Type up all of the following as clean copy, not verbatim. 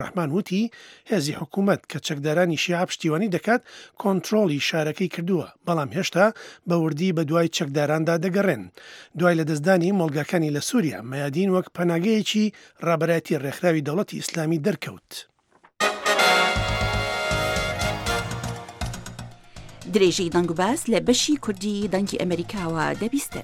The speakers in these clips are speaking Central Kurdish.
ڕەحمان وتی هێزی حکوومەت کە چەکدارانی شیعە پشتیوانی دەکات کۆنتڕۆڵی شارەکەی کردووە بەڵام هێشتا بە وردی بە دوای چەکداراندا دەگەڕێن دوای لە دەستدانی مۆڵگەکانی لە سووریا مەیادین وەک پەناگەیەکی ڕابەرایەتی ڕێکخراوی دەوڵەتی ئیسلامی دەرکەوت. درێژەی دەنگ و باس لە بەشی کوردی دەنگی ئەمریکاوە دەبیستن.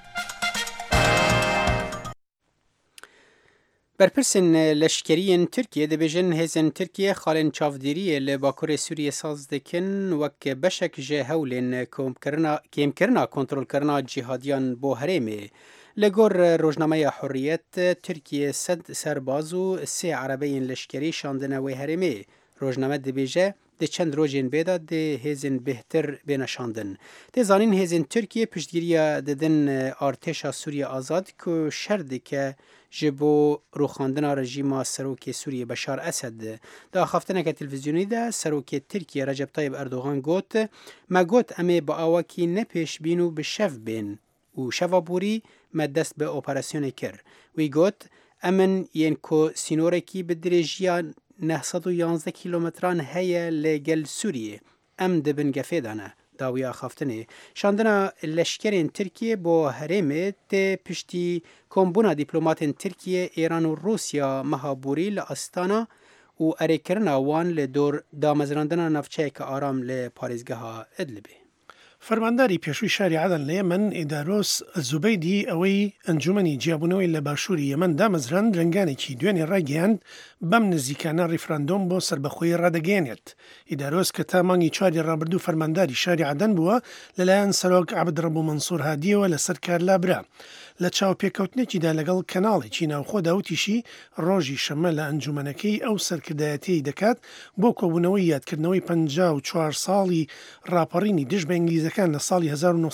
بەرپرسن لەشکریین تورکیە دەبێژن هێزن تورکیە خاڵێن چاودێریە لە باکوورێ سووریە ساز دەکەن وەک بەشێک ji هەولێن کێمکردنا کۆنتڕۆلکردنا جیهادیان بۆ هەرێمێ لە گۆڕ ڕۆژنامەیە حوڕیەت تورکیە 100 سەرباز و 3 عەرەبەیین لەشکری شاندنەوەی هەرێمێ ڕۆژنامە دەبێژە دە چەند ڕۆژێن بێدا دێ هێزن بهتر بێنەشاندن دێزانین هێزن تورکیە پشتگیریە دەدن ئارتێشا سووریە ئازاد کو شەر دکە ji bo rûxandina rejîma Serokê Sûriyê Beşar Esed di axaftineke televîzyonî de Serokê Tirkiye Recep Tayyip Erdogan got me got em ê bi awakî nepêşbîn û bi şev bên û şeva borî me dest bi operasyonê kir. Wî got emin yên ku sînorekî bi dirêjiya 911 kîlometran heye lê gel Sûriyê em dibin gefê de ne. داوی آخافتنه شاندنا لشکرین ترکیه با هرمه ته پشتی کمبونا دیپلوماتین ترکیه ایران و روسیا مهابوری لآستانا و اریکرنا وان لدور دامزراندنا نفچه که آرام لپاریزگاه ادلبه. فەرمانداری پێشووی شاری عەدەن لە یەمەن ئیدارۆس زوبەیدی ئەوەی ئەنجومەنی جیابوونەوەی لە باشووری یەمەن دامەزراند رنگانێکی دوێنێ ڕاگەیاند بەم نزیکانە ڕیفراندۆم بۆ سربەخۆیی ڕادەگەێنێت. ئیدارۆس کە تا مانگی 4 ڕابردوو فەرمانداری شاری عەدەن بووە لەلایەن سەرۆک عەبدڕەبوو مەنسوور هادیەوە لەسەر کار لابرا. لە چاوپێکەوتنێکیدا لەگەڵ کەناڵێکی ناوخۆدا وتیشی ڕۆژی شەمە لە ئەنجومەنەکەی ئەو سەرکردایەتی دەکات بۆ کۆبوونەوەی یادکردنەوەی 54 ساڵی ڕاپەڕینی دژ بە ئینگلیزەکان لە ساڵی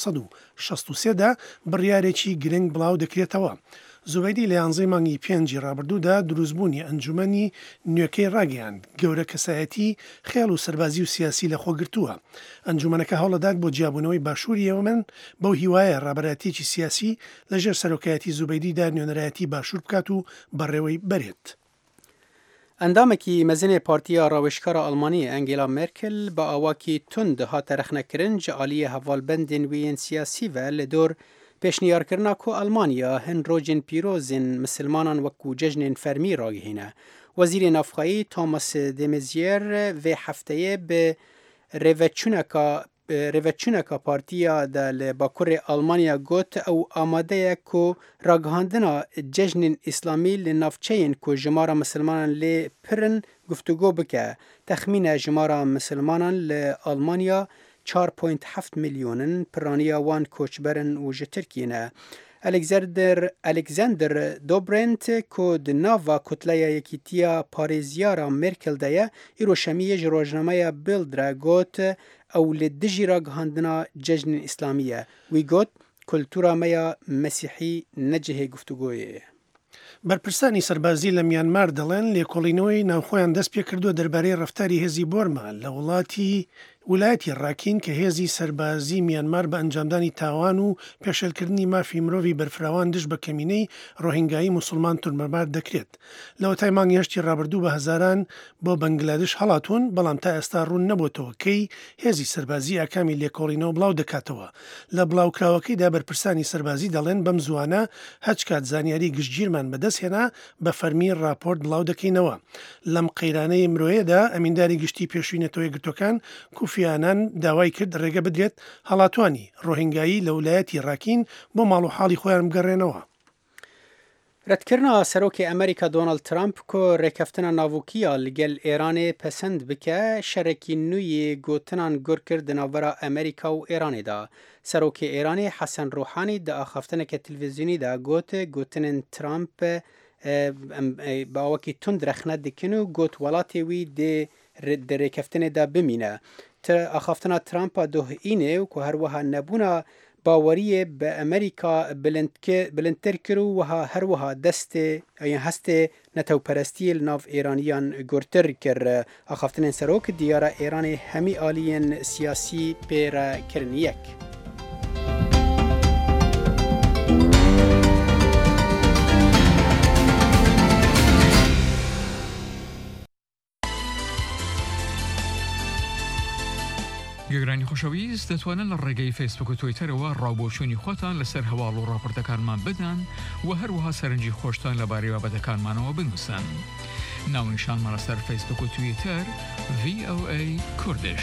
1963دا بڕیارێکی گرنگ بڵاو دەکرێتەوە. زوبەیدی لە 11 مانگی 5 ڕابردوودا دروستبوونی ئەنجومەنی نوێکەی ڕاگەیاند گەورە کەسایەتی خێڵ و سەربازی و سیاسی لە خۆگرتووە. ئەنجومەنەکە هەوڵەدات بۆ جیابوونەوەی باشووری یەمەن بەو هیوایە ڕابەرایەتێکی سیاسی لەژێر سەرۆکایەتی زوبەیدیدا نوێنەرایەتی باشوور بکات و بەڕێوەی بەرێت. ئەندامێکی مەزنێ پارتیا ڕاوێژکارە ئەڵمانی ئەنگێلا مێرکل بە ئاواکی تند هاتە رەخنەکردن ji aliyê hevalbendên wê yên siyasî ve li dor pêşniyarkirina ku Almanya hin rojên pîrozên misilmanan wekû cejnên fermî ragihîne. Wezîrê Navxayî Thomas de Maizière vê hefteyê bi rêveçûneka partiya de li Bakurê Almanya got ew amade ye ku ragihandina cejnên îslamî li navçeyên ku jimara misilmanan lê pirin guftûgo bike. Texmîne jimara misilmanan li Almanya 4.7 milyonin piraniya wan koçberin û ji Tirkiyê ne. Alexander Dobrindt ku di nava Kutleya Yekîtiya Parêzyara Merkel de ye îro şemiyê ji rojnameya Bild re got ew li dijî ragihandina cejnên îslamî ye. Wî got kultûra me ya mesîhî ne cihê guftûgoyê ye. بەرپرسانی سەربازی لە میانمار دەڵێن لێکۆڵینەوەی ناوخۆیان دەست پێ کردووە دەربارەی ڕەفتاری هێزی بۆرما لە وڵاتی ڕاکین کە هێزی سەربازی میانمار بە ئەنجامدانی تاوان و پێشێلکردنی مافی مرۆڤی بەرفراوان دژ بە کەمینەی ڕۆهینگایی موسڵمان تورمەبار دەکرێت. لەوە تای مانگی هەشتی ڕابردوو بە هەزاران بۆ بەنگلادش هەڵاتون بەڵام تا ئێستا ڕوون نەبووتەوە کەی هێزی سەربازی ئاکامی لێکۆڵینەوە بڵاو دەکاتەوە. لە بڵاوکراوەکەیدا بەرپرسانی سەربازی دەڵێن بەم زوانە هەچ کات زانیاری گشتگیرمان بەدەست هێنا بە فەرمی راپۆرت بڵاو دەکەینەوە. لەم قەیرانەی مرۆیەدا ئەمینداری گشتی پێشووینەتەوەی گرتوەکان کوفیانان داوای کرد ڕێگە بدرێت هەڵاتوانی ڕۆهینگایی لە ویلایەتی ڕاکین بۆ ماڵ و حاڵی خۆیان بگەڕێنەوە. ردکردنا سەرۆکی ئەمریکا دۆناڵد ترامپ کو ڕێکەفتنە ناووکیە لەگەل ئێرانê pesend bike şerekî nû yê gotinan gur kir di navbera Amerîka û Îranê da. Serokê Îranê Hesen Ruhanî di axaftineke televîzyonî de got gotinên Trump bi awekî tund rexne dikin û got welatê wî di rêkeftinê de bimîne. Axaftina Trumpa dohînê û ku her wiha nebûna باورiyê bi Amerîka bilindtir kir û wiha her wiha hestê netewperestiyê li nav Êraniyan gurtir kir. Axaftinên serok diyara Êranê hemî aliyên siyasî pê re kirin yek. گەگرانی خۆشەویست دەتوانن لە ڕێگەی فیسبوک و تویتەرەوە ڕاوبۆچوونی خۆتان لەسەر هەواڵ و ڕاپۆرتەکانمان بدەن و هەروەها سەرنجی خۆشتان لەبارەی بابەتەکانمانەوە بنووسن. ناونیشانمان لەسەر فیسبوک و تویتەر VOA کوردش.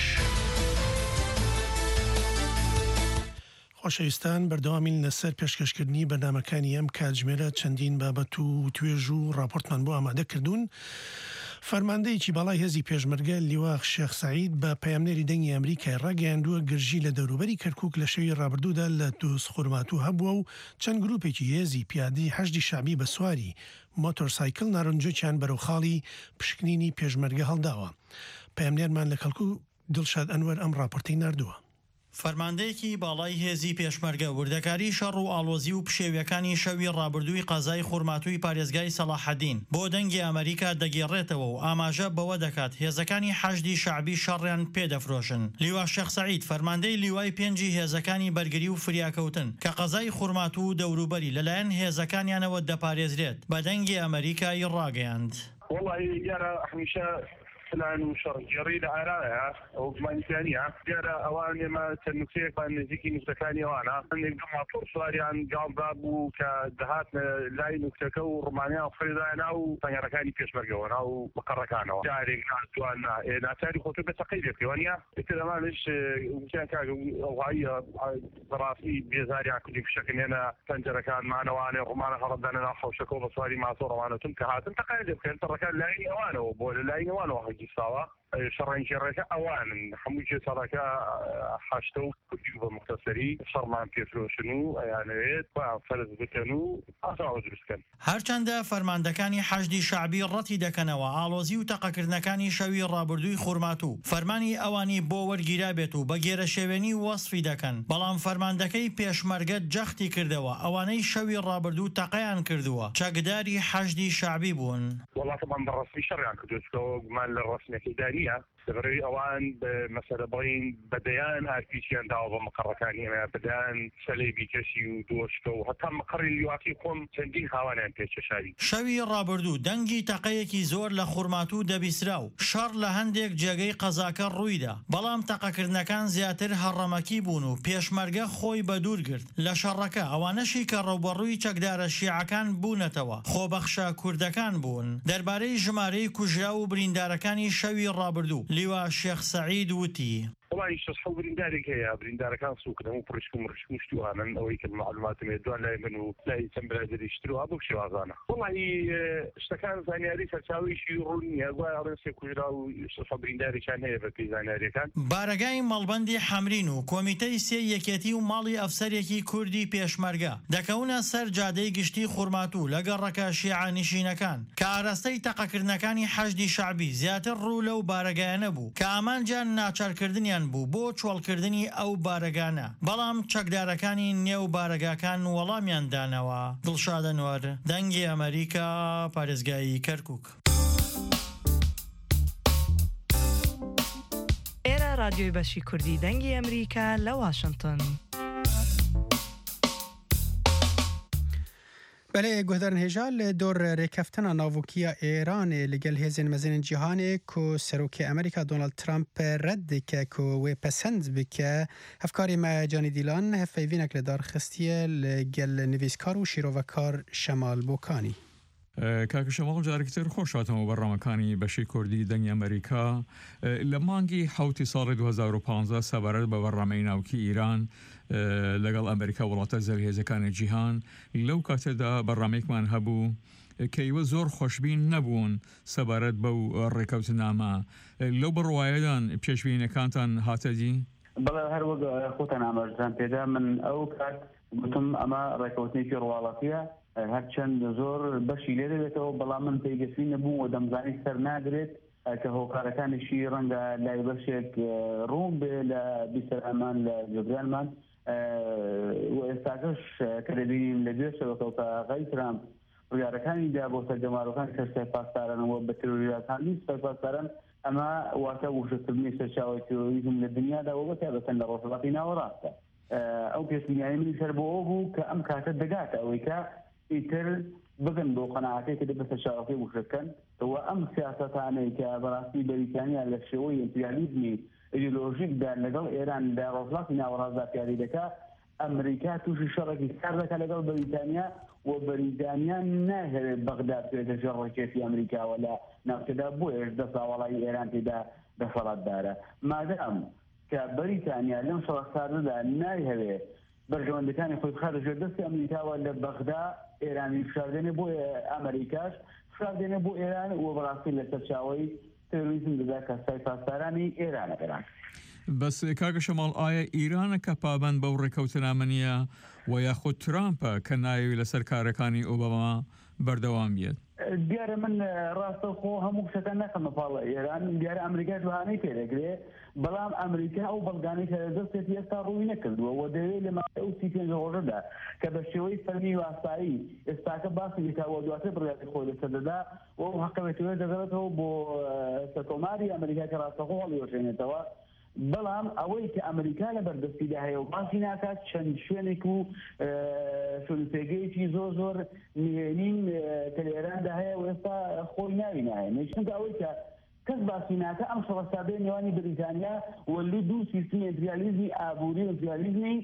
خۆشەویستان بەردەوامین لەسەر پێشکەشکردنی بەرنامەکانی ئەم کاتژمێرە چەندین بابەت و توێژ و راپۆرتمان بۆ ئامادە کردوون. فەرماندەیەکی باڵای هێزی پێشمەرگە لیوا شێخ سەعید بە پەیامنێری دەنگی ئەمریکای ڕاگەیاندووە گرژی لە دەوروبەری کەرکووک لە شەوی ڕابردوودا لە دۆستخورماتوو هەبووە و چەند گروپێکی هێزی پیادی حەشدی شعبی بە سواری مۆتۆرسایکل ناڕەنجۆکیان بەرەو خاڵی پشکنینی پێشمەرگە هەڵداوە. پەیامنێرمان لە کەڵکوو دڵشاد ئەنوەر ئەم راپۆرتەی ناردووە. فەرماندەیەکی باڵای هێزی پێشمەرگە وردەکاری شەڕ و ئاڵۆزی و پشێویەکانی شەوی ڕابردووی قەزای خورماتووی پارێزگای سەلاحەدین بۆ دەنگی ئەمریکا دەگێڕێتەوە و ئاماژە بەوە دەکات هێزەکانی حەشدی شعبی شەڕیان پێدەفرۆشن. لیوا شێخ سەعید فەرماندەی لیوای پێنجی هێزەکانی بەرگری و فریاکەوتن کە قەزای خورماتوو و دەوروبەری لەلایەن هێزەکانیانەوە دەپارێزرێت بە دەنگی ئەمریکای ڕاگەیاند. والله يرى همیشه فلان وشر جريدة عرايا أو مانيكانية جرى أوان ما تنسيق بان نزيكي نستكاني وانا نقدم طور سواري عن قام بابو كدهات لاي نكتكو رومانيا وفريدانا وطنيركاني بيش مرقونا ومقركانا جاري ناسوانا ناتاري خطوبة تقيدة كيوانيا كده ما ليش مكان كاك وغاية براسي بيزاري عكودي بشكل هنا تنجركان معنا وانا رومانا خربنا ناحو شكو بصواري مع صورة وانا تنكهات تقيدة كيان تركان لايني وانا وبول لايني وانا ساوا شرعين شركة أوان حموجة شركة حاشتو كتيبة مختصري شرمان كيفلو شنو يعني فرز بكنو أصعد رسكن. هرچەندە فەرماندەکانی حەشدی شعبی ڕەتی دەکەنەوە ئاڵۆزی و تەقەکردنەکانی شەوی ڕابردووی خورماتوو فەرمانی ئەوانی بۆ وەرگیرا بێت و بە گێرە شێوێنی وەسفی دەکەن بەڵام فەرماندەکەی پێشمەرگە جەختی کردەوە ئەوانەی شەوی ڕابردوو تەقەیان کردووە چەکداری حەشدی شعبی بوون. والله طبعا بالرسمي شرعا كدوسكو مال الرسمي إدارية دبري أوان مثلا بغين بديان أركيشيان داوا بمقركان هنا بديان سليبي كشي ودوشكو حتى مقر اللي واقيكم تندين خوانان تششاري. شەوی ڕابردوو دەنگی تەقەیەکی زۆر لە خورماتوو دەبیسرا و شەڕ لە هەندێک جێگەی قەزاکە ڕوویدا بەڵام تەقەکردنەکان زیاتر هەڕەمەکی بوون و پێشمەرگە خۆی بەدوور گرت لە شەڕەکە ئەوانەشی کە ڕەوبەڕووی چەکدارە شیعەکان بوونەتەوە خۆبەخشە کوردەکان بوون. دەربارەی ژمارەی کوژرا و بریندارەکانی شەوی ڕابردوو لیوا شێخ سەعید وتی والله يشتصحوا بريندارك هي بريندار كان سوق ده مو برشكم مشتوها أو هيك المعلومات ميدوان لا يمنوا لا يتم بلاد يشتروها بوكشي وازانا والله اشتكان ثاني ريسة تساوي شيء روني أقوى أرنسي كوجرا ويشتصحوا برينداري كان هي في زاناري كان بارگای مەڵبەندی حەمرین و کۆمیتەی سێ یەکێتی و ماڵی ئەفسەرێکی کوردی پێشمەرگە دەکەونە سەر جادەی گشتی خورماتوو لە گەڕەکە شیعانشینەکان کە ئاراستەی تەقەکردنەکانی حەشدی شعبی زیاتر ڕوو لەو بارگایانە بوو کە ئامانجان ناچارکردنیان بوو بۆ چۆڵکردنی ئەو بارگانە بەڵام چەکدارەکانی نێو بارگاکان وەڵامیان دانەوە. دڵشاد ئەنوەر دەنگی ئەمریکا پارێزگایی کەرکووک. ئێرە رادیۆی بەشی کوردی دەنگی ئەمریکا لە واشنگتن. بله گهدارن هجال دور رکفتن ناوکیه ایران لگل هزین مزین جهانی که سروک امریکا دونالد ترامپ رد که و پسند بکه هفکاری ما جانی دیلان هفیوینک لدار خستیه لگل نویسکار و شیروکار شمال بوکانی. کاک شمال جارکتر خوشاتم و برنامه‌کانی بەشی کوردی دەنگی ئەمریکا لە مانگی حوتی ساڵی 2015 سەبارەت بە بەرنامەی ناوکی ئیران لەگەڵ ئەمریکا وڵاتە زەرهێزەکانی جیهان لەو کاتێدا بەرنامەیەکمان هەبوو کەیوە زۆر خۆشبین نەبوون سەبارەت بەو ڕێکەوتنامە لەو بڕوایەدان پێشبینیەکانتان هاتەدی؟ بەڵێ هەروەک خۆتان ئاماژەتان پێدا من ئەو کات گوتم ئەمە ڕێکەوتنێکی ڕواڵەتیە هەرچەند زۆر بەشی لێ دەبێتەوە بەڵام من پێیگەشتی نەبوو و دەمزانی سەر ناگرێت کە هۆکارەکانیشی ڕەنگە لای بەشێک ڕوون بێ لە بیسەرامان لە جێگرانمان و ئێستاکەش کە دەبینیم لە گوێشەوەکەوتە ئاغای ترامپ ڕووداوەکانی دا بۆ سەرجەماڕەکان کە سەرپاسدارانەوە بە تێروریەکانی سەرپاسداران ئەمە واتە وشەکردنی سەرچاوی تێروریزم لە دنیادا و بەتایبەتەن لە ڕۆژهەڵاتی ناوەڕاستە. ئەو پێشبینیانەی منی سەر بۆ ئەو بوو کە ئەم کاتە دەگاتە ئەوەی کە ئیتر بگەن بۆ قەناعەتێک کە دەبێتە شاوەکەی وشەکەن و ئەم سیاسەتانەی کە بەڕاستی بەریتانیا لە شێوەی ئیمپریالیزمی ئیدئۆلۆژیکدا لەگەڵ ئێران لە ڕۆژڵاتی ناوەڕازدا پیادی دەکات ئەمریکا تووشی شەڕێکی سار دەکات لەگەڵ بەریتانیا و بەریتانیا ناهەوێت بەغداد بێتە ژێڕۆکێتی ئەمریکاوە لە ناوچەدا بۆیەش دەسا وەڵی ئێران تێدا دەسەڵاتدارە مادام کە بەریتانیا لەم شەڕە ساردەدا نایهەوێت بەرژەوەندەکانی خۆی بخاتە ژێر دەستی ئەمریکاوە لە بەغدا ئێرانی فشاردێنێ بۆ ئەمریکاش فشاردێنێ بۆ ئێران و بەڕاستی لەسەر چاوەی تێروریزم دەدا کەسای پاسدارانی ئێرانەکەران. بەس کاگە شەماڵ ئایا ئیرانە کە پابەند بەو ڕێکەوتنامەنیە و یاخود ترامپە کە ناوی لەسەر کارەکانی ئۆباما بەردەوام بێت؟ دیارە من ڕاستەخۆ هەموو شتەکان نەکەمە پاڵە ئێران دیارە ئەمریکا دوهانەی پێدەگرێ بەڵام ئەمریکا ئەو بەڵگانەی کە دەستێتی ئێستا ڕووی نەکردووە و دەوێت لە ماوەی ئەو 35 ڕۆژەدا کە بە شێوەی فەرمی واسایی ئێستاکە باسی دەکاوە دواتر بڕیاتی خۆی لەسەردەدا و ئەو حەقەوێتەوە دەگەڕێتەوە بۆ سەرکۆماری ئەمریکا کە ڕاستەخۆ هەڵیوەشێنێتەوە بەڵام ئەوەی کە ئەمریکا لە بەردەستیدا هەیە و باسی ناکات چەند شوێنێک و شولپێگەیەکی زۆر نهێنین کە لە ئێراندا هەیە و ئێستا خۆی ناوی ناهێنێ چونکە ئەوەی کە کەس باسی ناکە ئەم شەڕەسادەی نێوانی بریتانیا و دوو سیستمی ئیمپریالیزمی ئابووری و ئیمپریالیزمی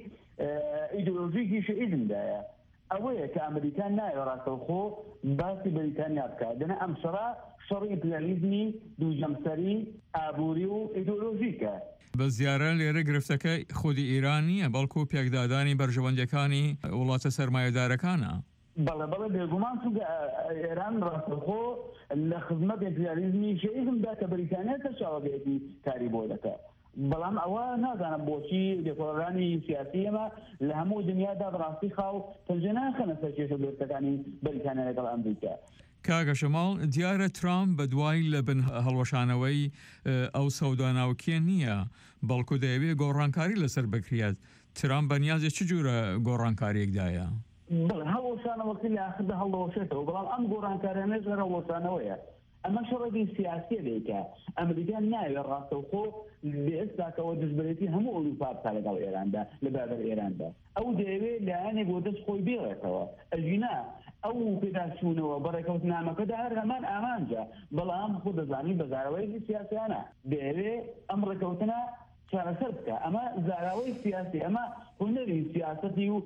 ئیدئۆلۆژیکی شیعیزمدایە ئەوەیە کە ئەمریکا نایە ڕاستەوخۆ باسی بریتانیا بکات دەنا ئەم شەڕە شەڕی ئیمپریالیزمی دووجەمسەری ئابووری و ئیدئۆلۆژیکە. بە زیارە لێرە گرفتەکە خودی ئیران نییە بەڵکو پێکدادانی بەرژەوەندەکانی وڵاتە سەرمایەدارەکانە. بەڵێ بێگومان چونکە ئێران ڕاستەخۆ لە خزمەت ئیمپریالیزمی شیعیزمدا کە بریتانیا سەرچاوەگەیەکی کاری بۆ دەکات بەڵام ئەوە نازانم بۆچی دێکۆڕەرانی سیاسی ئەمە لە هەموو دنیادا بەڕاستی خاو پەنجە ناخەنە سەر کێشە دۆستەکانی بریتانیا لەگەڵ ئەمریکا. کاگە شەماڵ دیارە ترامپ بە دوای لە بن هەڵوەشانەوەی ئەو سەوداناوکیە نییە بەڵکو دەیەوێت گۆڕانکاری لەسەر بکرێت ترامپ بەنیازێ چ جوورە گۆڕانکاریەکدایە؟ هەڵوەشانەوەکی لە ئاخردا هەڵەوەشێتەوە بەڵام ئەم گۆڕانکاریانەش هەڵوەشانەوەیە ئەمە شەڕێکی سیاسی دەیکە ئەمریکا ناوێت ڕاستەوخۆ ئێستاکەوە دژبرێتی هەموو ئەوروپا بکات لەگەڵ ئێراندا لە بابەر ئێراندا ئەو دەیەوێت لایەنێک بۆ دەست خۆی بێڵێتەوە ئەژینا ئەو پێداچوونەوە بەڕێکەوتنامەکەدا هەر هەمان ئامانجە بەڵام خۆ دەزانی بەزاراوەیەکی سیاسیانە دەیەوێت ئەم ڕێکەوتنە چارەسەر بکە ئەمە زاراوەی سیاسی ئەمە هونەری سیاسەتی و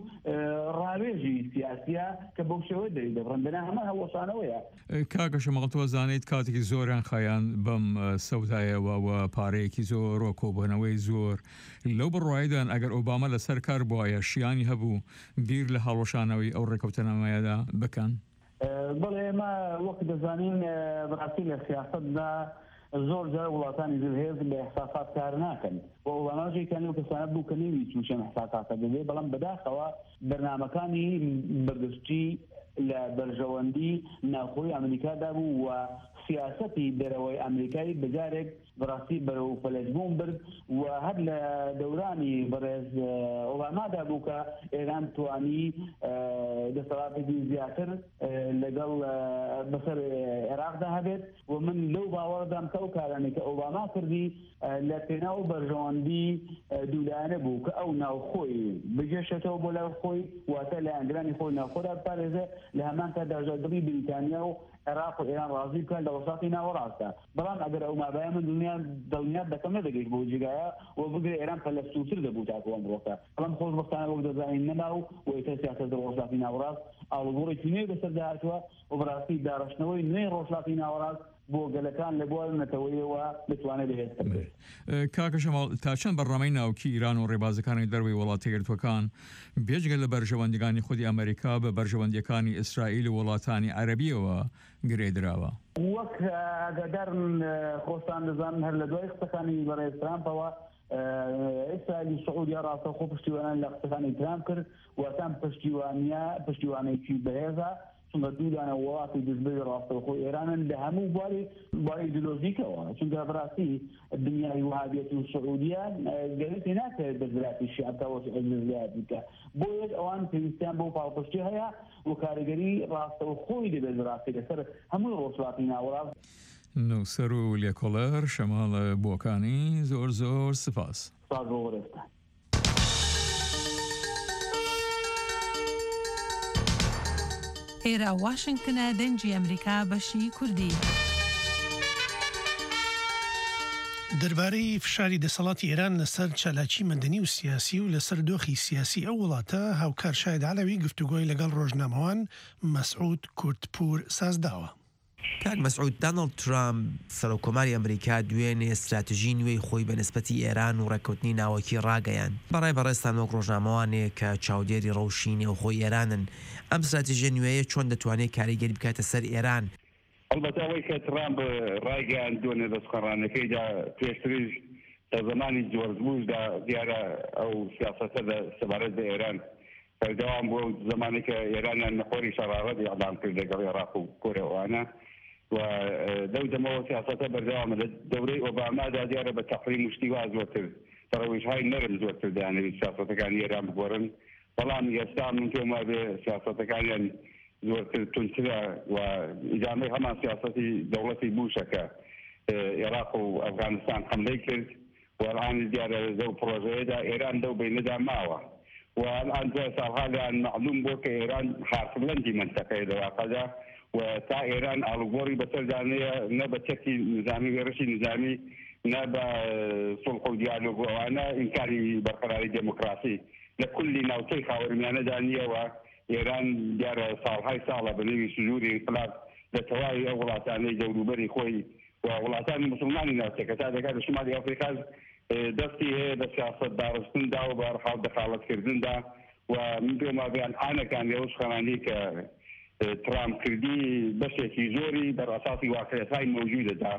ڕاوێژی سیاسیە کە بۆ شێوە دەری دەبڕندنا ئەمە هەڵوەشانەوەیە. کاگە شەماڵ تۆ زانیت کاتێکی زۆریان خایان بەم سەودایەوە و پارەیەکی زۆر و کۆبوونەوەی زۆر لەو بڕواایدان ئەگەر ئۆباما لەسەر کار بواە شیانی هەبوو بیر لە هەڵوەشانەوەی ئەو ڕێکەوتنامەیەدا بکەن. بەڵێ ئێمە وەک دەزانین بەڕاستی لە سیاستدا زۆر جار وڵاتانی زلهێز لە احساسات کار ناکەن و ئەوانەژێکیان و کەسانە بوو کە نەوی چوشەن احساساتە دەبێت بەڵام بەداخەوە بەرنامەکانی بەرگشتی لە بەرژەوەندی ناوخۆی ئەمریکادا بوو و سیاسەتی دەرەوەی ئەمریکایی بەجارێک بەڕاستی بەرەو فەلەجبوون برد و هەر لە دەورانی بەڕێز ئۆبامادا بوو کە ئێران توانی دەسەڵاتێکی زیاتر لەگەڵ بەسەر عێراقدا هەبێت و من لەو باوەڕدام کە ئەو کارانێک کە ئۆباما کردی لە پێناو بەرژەوەندی دوولایەنە بوو کە ئەو ناوخۆی بگەشێتەوە بۆ لای خۆی واتە لە ئەنگرانی خۆی ناوخۆدا بپارێزێ لە هەمان کاتدا دڵی بریتانیا و عێراق و ئێران ڕازی بکەن لە وەساڵی ناوەڕاستە بەڵام ئەگەر ئەو مابایە من دڵنیات دەکەم نەدەگەیت بۆ جگایە و بگرێ ئێران پەلەستووتر دەبوو تاکو ئەمڕۆکە بەڵام خۆشبەختانە وەک دەزانین نەماو و ئێتر سیاسەت ڕۆژهەڵاتی ناوەڕاست ئاڵوگۆڕێکی نوێ بەسەردا هاتووە و بەڕاستی داڕشتنەوەی نوێی ڕۆژهەڵاتی ناوەڕاست بۆ گەلەکان لە بوار نەتەوەیەوە بتوانێت بهێزتە بێت. کاکە شەماڵ تا چەند بەڕامەی ناوکی ئیران و ڕێبازەکانی دەروی وڵاتە یەکگرتووەکان بێجگە لە بەرژەوەندەکانی خودی ئەمریکا بە بەرژەوەندیەکانی ئیسرائیل و وڵاتانی عەرەبیەوە گرێدراوە وەک ئاگادارن خۆستان دەزانن هەر لە دوای قسەکانی بەڕێز ترامپەوە ئیسرائیل و سعودیا ڕاستەوخۆ پشتیوانیان لە قسەکانی ترامپ کرد واتان پشتیوانێکی بەهێزە چونکە دوودانە وڵاتی دژبەی ڕاستەوخۆ ئێرانن لە هەموو بواری ئیدئۆلۆژیکەوە چونکە بەڕاستی دنیای وهابیەت و سعودیا گەرێتی ناکرێت بەزراتی شیعەتەوە ئەزرایەت بکە بۆ یەک ئەوان پێویستیان بۆ پاڵپشتی هەیە و کاریگەری ڕاستەوخۆی دەبێت بەڕاستی لەسەر هەموو ڕۆژهەڵاتی ناوەڕاست. نووسەر و لێکۆڵەر شەماڵ بۆکانی زۆر زۆر سپاس. سپاس بۆ وەرەستان. ئێرە واشنگتنە دەنجی ئەمریکا بەشی کوردی. دەربارەی فشاری دەسەڵاتی ئێران لەسەر چالاکی مەدەنی و سیاسی و لەسەر دۆخی سیاسی ئەو وڵاتە هاوکار شاید عەلەوی گفتوگۆی لەگەڵ ڕۆژنامەوان مەسعود کورتپور سازداوە. کاک مەسعود، دانەڵد ترامپ سەرۆکۆماری ئەمریکا دوێنێ استراتژی نوێی خۆی بە نسبەتی ئێران و ڕێکەوتنی ناوەکی ڕاگەیان بەڕای بەڕێستان وەک ڕۆژنامەوانێک کە چاودێری ڕەوشینی و خۆی ئێرانن. ئەم استراتژیە نوێیە چۆن دەتوانێت کاریگەری بکاتە سەر ئێران؟ البته ئەوەی کە ترامپ ڕایگەیان دوێنێ دەستخۆڕانەکەیدا پێشتریش لە زمانی جۆرج بوشدا دیارە ئەو سیاسەتە سەبارەت بە ئێران بەردەوام بۆ زمانی کە ئێرانیان نەخۆری شەڕاڕەتی ئەعلام کرد لەگەڵ عێراق و کۆرەوانە و دەو دەمەوە سیاسەتە بەردەوامە لە دەورەی ئۆبامادا دیارە بە تەقریم شتیوا زۆرتر تەڕەویشهای نەرم زۆرتر دەیانەوێت سیاسەتەکانی ئێران بگۆڕن، بەڵام ئێستا من پێم وایە بێ سیاسەتەکانیان زۆرتر تونترە و ئیدامەی هەمان سیاسەتی دەوڵەتی بوشەکە عێراق و ئەفغانستان حملەی کرد و الان دیارە لەو پرۆژەیەدا ئێران لەو بینەدا ماوە و الان دوای ساڵها لەیان معلوم بوو کە ئێران حارسبلەندی منتەقەیە لە واقعدا و تا ئێران ئاڵوگۆڕی بەسەردانەیە نە بە چەکی نظامی وێڕشی نظامی نە بە سڵح و دیالۆگ و ئەوانە ئینکاری بەرقەراری دموکراسی لە کولی ناوچەی خاوەرمیانەدا نییەوە. ئێران دیارە ساڵهای ساڵە بە نێوی سنووری انقلاب لە تەواوی ئەو وڵاتانەی دەوروبەری خۆی و وڵاتانی مسلمانی ناوچەکە تا دەکات لە شمالی ئەفریقاش دەستی هەیە بە سیاسەت داڕستندا و بە هەرحاڵ دەخاڵەتکردندا و من پێم وایە ئانەکان لەو شخەمانی کە ترامپ کردی بەشێکی زۆری بەڕاستی واقعیەتهای مەوجودەدا.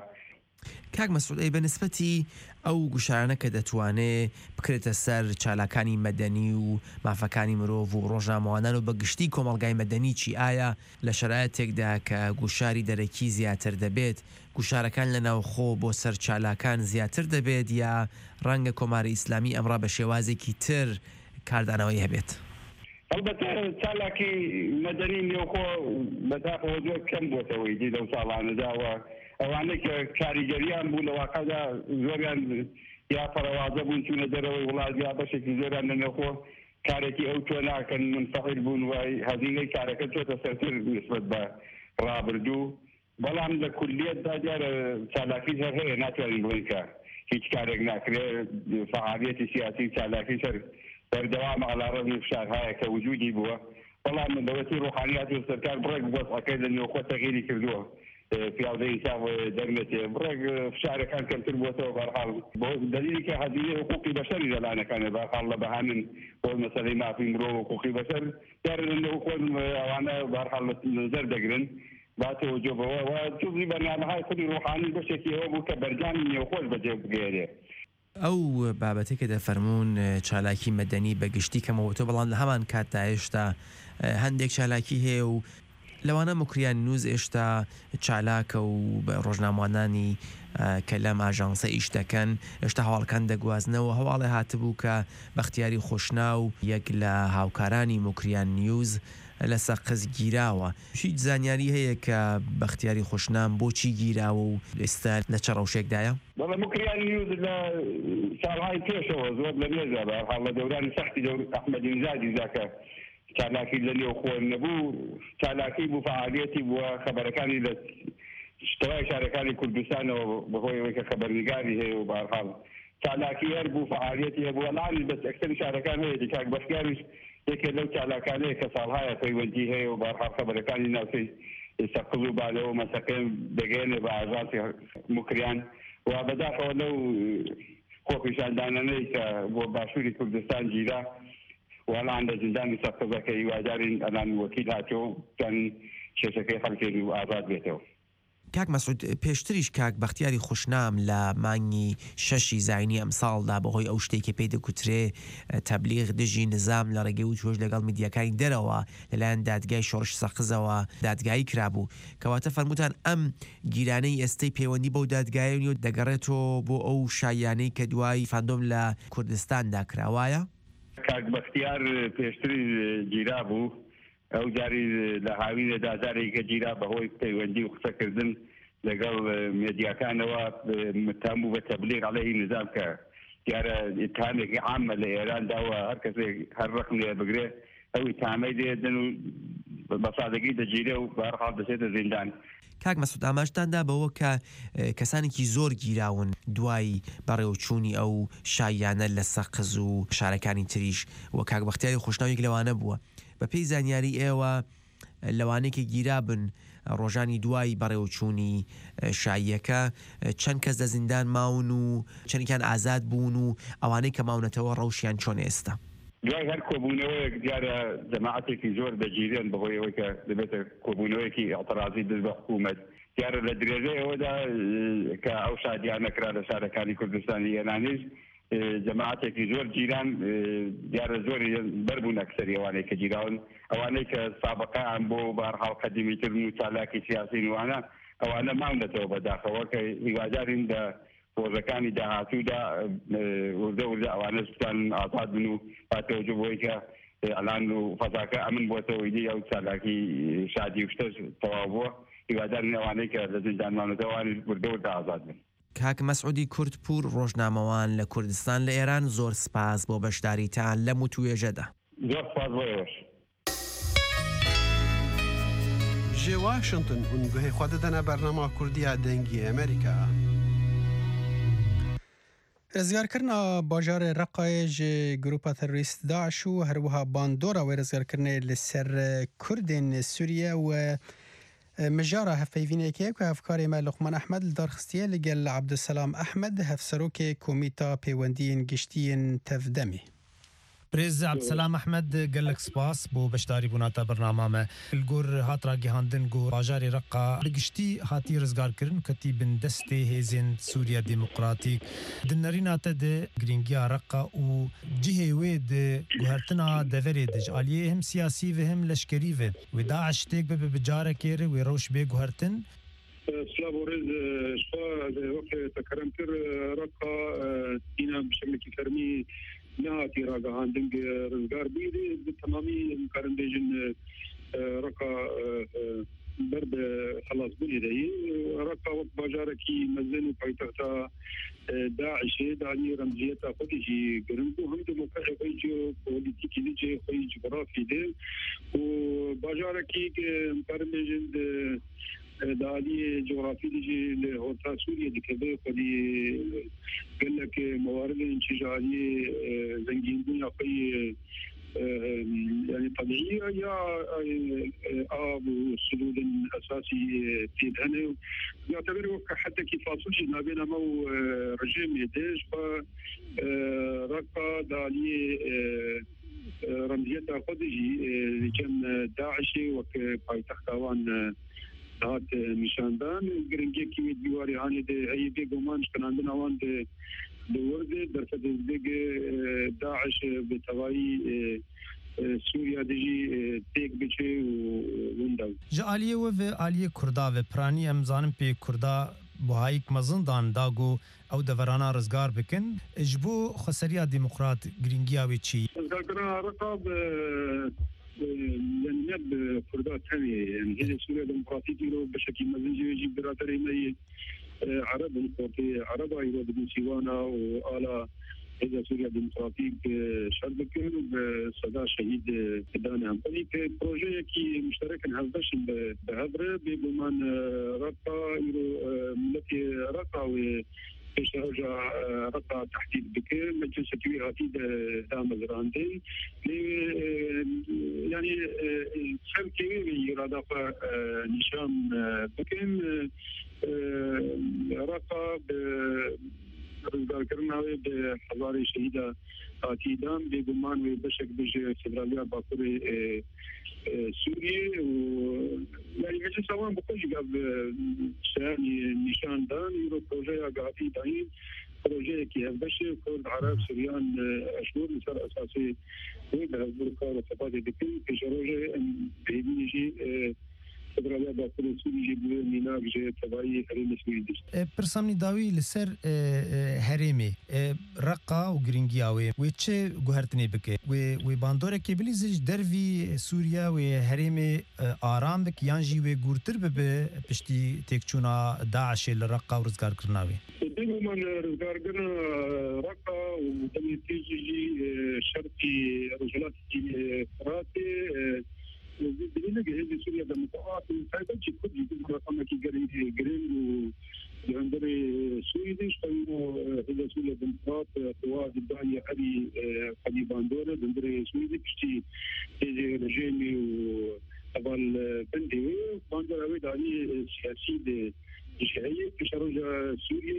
کاک مەسعود، بە نسبەتی ئەو گوشارانە کە دەتوانێت بکرێتە سەر چالاکانی مەدەنی و مافەکانی مرۆڤ و ڕۆژنامەوانان و بەگشتی کۆمەڵگای مەدەنی چی ئایا لە شەرایەتێکدا کە گوشاری دەرەکی زیاتر دەبێت گوشارەکان لە ناوخۆ بۆ سەر چالاکان زیاتر دەبێت یا ڕەنگە کۆماری ئیسلامی ئەمڕا بە شێوازێکی تر کاردانەوەی هەبێت؟ البته چالاکی مەدەنی نێوخۆ بەداخەوە زۆر کەم بۆتەوەی دی لەو ساڵانەدا و ئەوانەی کە کاریگەریان بوو لە واقعدا زۆریان یا پەرەوازە بوون چوونە دەرەوەی وڵات یا بەشێکی زۆریان لە نێوخۆ کارێکی ئەو تۆ ناکەن منفعل بوون و هەزینەی کارەکە چۆتە سەرتر نسبەت بە ڕابردوو، بەڵام لە کولیەتدا دیارە چالاکیش هەر هەیە ناتوانین بڵین کە هیچ کارێک ناکرێت فعالیەتی سیاسی چالاکی سەر بەردەوام ئەڵارەزمی فشارهایە کە وجودی بووە، بەڵام دەوڵەتی ڕۆحانیات و سەرکار بڕێک وەزعەکەی لە نێوخۆ تەغیری کردووە پیاوەی حساب دەرمێتێ بڕێک فشارەکان کەمتر بووەتەوە بەرحاڵ بۆ دلیلی کە هەزینەی حقوقی بەشەری لەلایەنەکانە بەرحاڵ لە بەهانن بۆ مەسەلەی مافی مرۆڤ و حقوقی بەشەر دیارە لەنێو خۆن ئەوانە بەرحاڵ نەزەر دەگرن باتەوە جۆبەوە و چوزی بەرنامەهای خودی ڕۆحانی بەشێکی ئەوە بوو کە بەرجامی نێوخۆش بەجێ بگێرێ. ئەو بابەتێک کە دەفەرمونون چالاکی مەدەنی بەگشتی کەمەوەتۆ، بەڵام لە هەمان کاتدا هێشتا هەندێک چالاکی هەیە و لەوانە مکریان نووز هێشتا چالاکە و بە ڕۆژنامەوانانی کە لەم ئاژانسە ئیش دەکەن هێشتا هەواڵەکان دەگوازنەوە. هەواڵێ هاتبوو کە بەختیاری خۆشناو یەک لە هاوکارانی مکریان نیوز لە سەقز گیراوە. هیچ زانیاری هەیە کە بەختیاری خۆشنام بۆچی گیراوە و ئێستا لە چه ڕەوشێکدایە؟ بەڵام مکریان نیوز لە ساڵهای پێشەوە زۆر لە مێژە بەرحاڵ لە دەورانی سەختی ئەحمەدی نژادی زاکە چالاکی لە نێو خۆ نەبوو، چالاکی بوو فعالیەتی بووە خەبەرەکانی لە شتەوای شارەکانی کوردستانەوە بەهۆی ئەوەی کە خەبەرنگاری هەیە و بەرحاڵ چالاکی هەر بوو فعالیەتی هەبووە لاڵی بەس ئەکسەری شارەکان هەیە کاک بەشکاریش یەکێ لەو چالاکانەیە کە ساڵهایە پەیوەندی هەیە و بەرحاڵ خەبەرەکانی ناوچەی سەقز و بالەوە مەسەقێن دەگەێنێ بە ئاژانسی مکریان و بەداخەوە لەو خۆپیشاندانانەی کە بۆ باشووری کوردستان گیرا والان لە زیندانی سەقزەکە هیوادارین ئەلان وەکیل هاتەوە تان کێشەکەی خەڵکێنی و ئازاد بێتەوە. کاک مەسعود، پێشتریش کاک بەختیاری خۆشنام لە مانگی 6 زاینی ئەم ساڵدا بەهۆی ئەو شتێکی پێی دەکوترێ تەبلیغ دژی نظام لە ڕێگەی و توێژ لەگەڵ میدیاکانی دەرەوە لەلایەن دادگای شۆڕش سەقزەوە دادگایی کرابوو، کەواتە فەرمووتان ئەم گیرانەی ئێستەی پەیوەندی بەو دادگایە و دەگەڕێتەوە بۆ ئەو شایانەی کە دوای فاندۆم لە کوردستاندا کراوایە؟ کاک بەختیار پێشتری گیرا بوو، ئەو جاری لە هاوینە دازارێکە گیرا بەهۆی پەیوەندی و قسەکردن لەگەڵ مێدیاکانەوە متهم بوو بە تەبلیغ عەلەیهی نظام کە دیارە ئیتهامێکی عامە لە ئێراندا و هەر کەسێک هەر ڕقم لێ بگرێ ئەو ئیتهامەی دێدن و بە سادەگی دەگیرێ و بەهەرحاڵ دەچێتە زیندان. کاک مەسعود ئاماژتاندا بەوە کە کەسانێکی زۆر گیراون دوای بەڕێوەچوونی ئەو شایانە لە سەقز و شارەکانی تریش و کاک بەختیاری خۆشناوێک لەوانە بووە. بە پێی زانیاری ئێوە لەوانەیەکی گیرا بن ڕۆژانی دوای بەڕێوەچوونی شاییەکە چەند کەس لە زیندان ماون و چەندێکیان ئازاد بوون و ئەوانەی کە ماونەتەوە ڕەوشیان چۆن ئێستا؟ دوای هەر کۆبوونەوەیەک دیارە جەماعەتێکی زۆر دەگیرێن بەهۆی ئەوەی کە دەبێتە کۆبوونەوەیەکی ئەعتراضی دەست بە حکوومەت. دیارە لە درێژەی ئەوەدا کە ئەو شادیان نەکرا لە شارەکانی کوردستانی هێنانیش جەماعەتێکی زۆر گیران دیارە زۆری بەربوون ئەکسەری ئەوانەی کە گیراون ئەوانەی کە سابقەیان بۆ بەهەرحاڵ قەدیمیترن و چالاکی سیاسی وانە ئەوانە ماونەتەوە بەداخەوە کە هیوادارین لە ڕۆژەکانی داهاتوودا وردە ئەوانە سوستان ئازاد بن و پاتەوەجە بۆی کە ئەلان و فەزاکە ئەمن بۆتەوە ئیدی ئەو چالاکی شادی و شتە تەواو بووە هیوادارین ئەوانەی کە لە زیندان ماونەتەوەوانی وردە ئازاد بن. کاک مەسعودی کورتپور ڕۆژنامەوان لە کوردستان لە ئێران زۆر سپاس بۆ بەشداریتان لەم و توێژەدا. زۆر سپاس بۆ ئێوەش. ji Washington hûn guhê xwe didine bernama Kurdiya dengî Amerîka. Rizgarkirina bajarê Reqayê ji grûpa terorîst Daeş û herwiha bandora wê rizgarkirinê li ser Kurdên Sûriye û mijara hevpeyvînekê ku hevkarê me Luqman Ehmed li darxistiye li gel Abduselam Ehmed hevserokê Komîta Pêwendiyên Giştiyên Tevdemê. برێز عەبدسەلام ئەحمەد gelek spas بۆ بەشداری بووناتە بەرنامە me. Li gor hatra gihandin got bajarê Reqa bi giştî hatî rizgarkirin ketî bin destê hêzên Sûriya Demokratîk. Di nêrîna te de girîngiya Reqa û cihê wê di guhertina deverê de ji aliyê hem siyasî ve hem leşkerî ve wê Daeş têk bibe bi carekê re wê rewş bê guhertin. سلام ورز شفا وقت تكرم كر رقا دينا بشكل فرمي نهاتي راقا هاندنگ رزقار بيدي بالتمامي مقارن بيجن رقا برد خلاص بني دي رقا وقت باجاركي مزن وبايتختا داعش داني رمزيتا خودجي قرنبو هم دي موقع خيجو بوليتيكي لجي خيج جغرافي دي وباجاركي مقارن بيجن دالي جغرافي دي لهوتا سوريا دي كبير خدي قال لك موارد انشجاري زنجين دنيا في يعني طبيعية يا آب وسدود أساسي في الهنا يعتبر حتى كيف فاصل ما بين مو رجيم يديش فرقا دالي رمزيتها خدجي كان داعشي وكبايتختوان هات نشاندان گرنگی کی دیواری هانی ده ای به گمان کنندن اوان ده ورد در فدیگ داعش به توایی سوریا دیجی تیک بچه ونداو جالیه و عالیه کردا و پرانی امزانم په کردا بوهایک مزندان داگو او دورانا رزگار بکن اجبو خسریا دموکرات گرنگیا و چی رزگارنا رقاب يعني نب فردات ثانية يعني هي سوريا ديمقراطية يرو بشكل مزنجي يجيب براتري مي عرب القوطي عرب يرو بدون سيوانا وآلا إذا سوريا ديمقراطية شربكر بصدا شهيد دانا همطني بروجي كي مشترك نهزدش بهبرة ببمان رقا يرو ملتي رقا ايش رجع رقع تحديد بكير مجلس التويهاتي دام زراندي يعني سم كبير رادفة نشام بكين رقع رزقار كرنا بحضاري شهيدة آتي دام بجمان وبشك بجي فدراليا باكوري سوريا يعني مجلس اوان بكل جاب يعني نشان دان يرو بروجي اغافي داين بروجي كي هبش كرد عرب سوريان اشهر مثال اساسي وده البركه وثبات دكين في جروجي بيجي فدراليا باكوري سوريا جبل ميناك جي تبعي هرم سويدش برسامني داوي لسر هرمي رقا وغرينجياوي وچه گوهرتني بك و باندوره كي بليزج درفي سوريا و هرمي آرام بك يانجي و گورتر به پشتي تكچونا داعش لرقا ورزگار کرناوي دينو من رزقار كرنا رقا ودمي تيجي شرطي رجلات فراتي بدنا جهاز سوريا ديمقراطي فايدة كل يجيب رقم كي جرين عندنا سويدش فإنه هذا سوريا ديمقراط قواد الداعية علي قدي باندورة عندنا سويدي كشتي هذا رجيمي وطبعا بندي باندورة هذا عليه سياسي شيعي كشرجة سوريا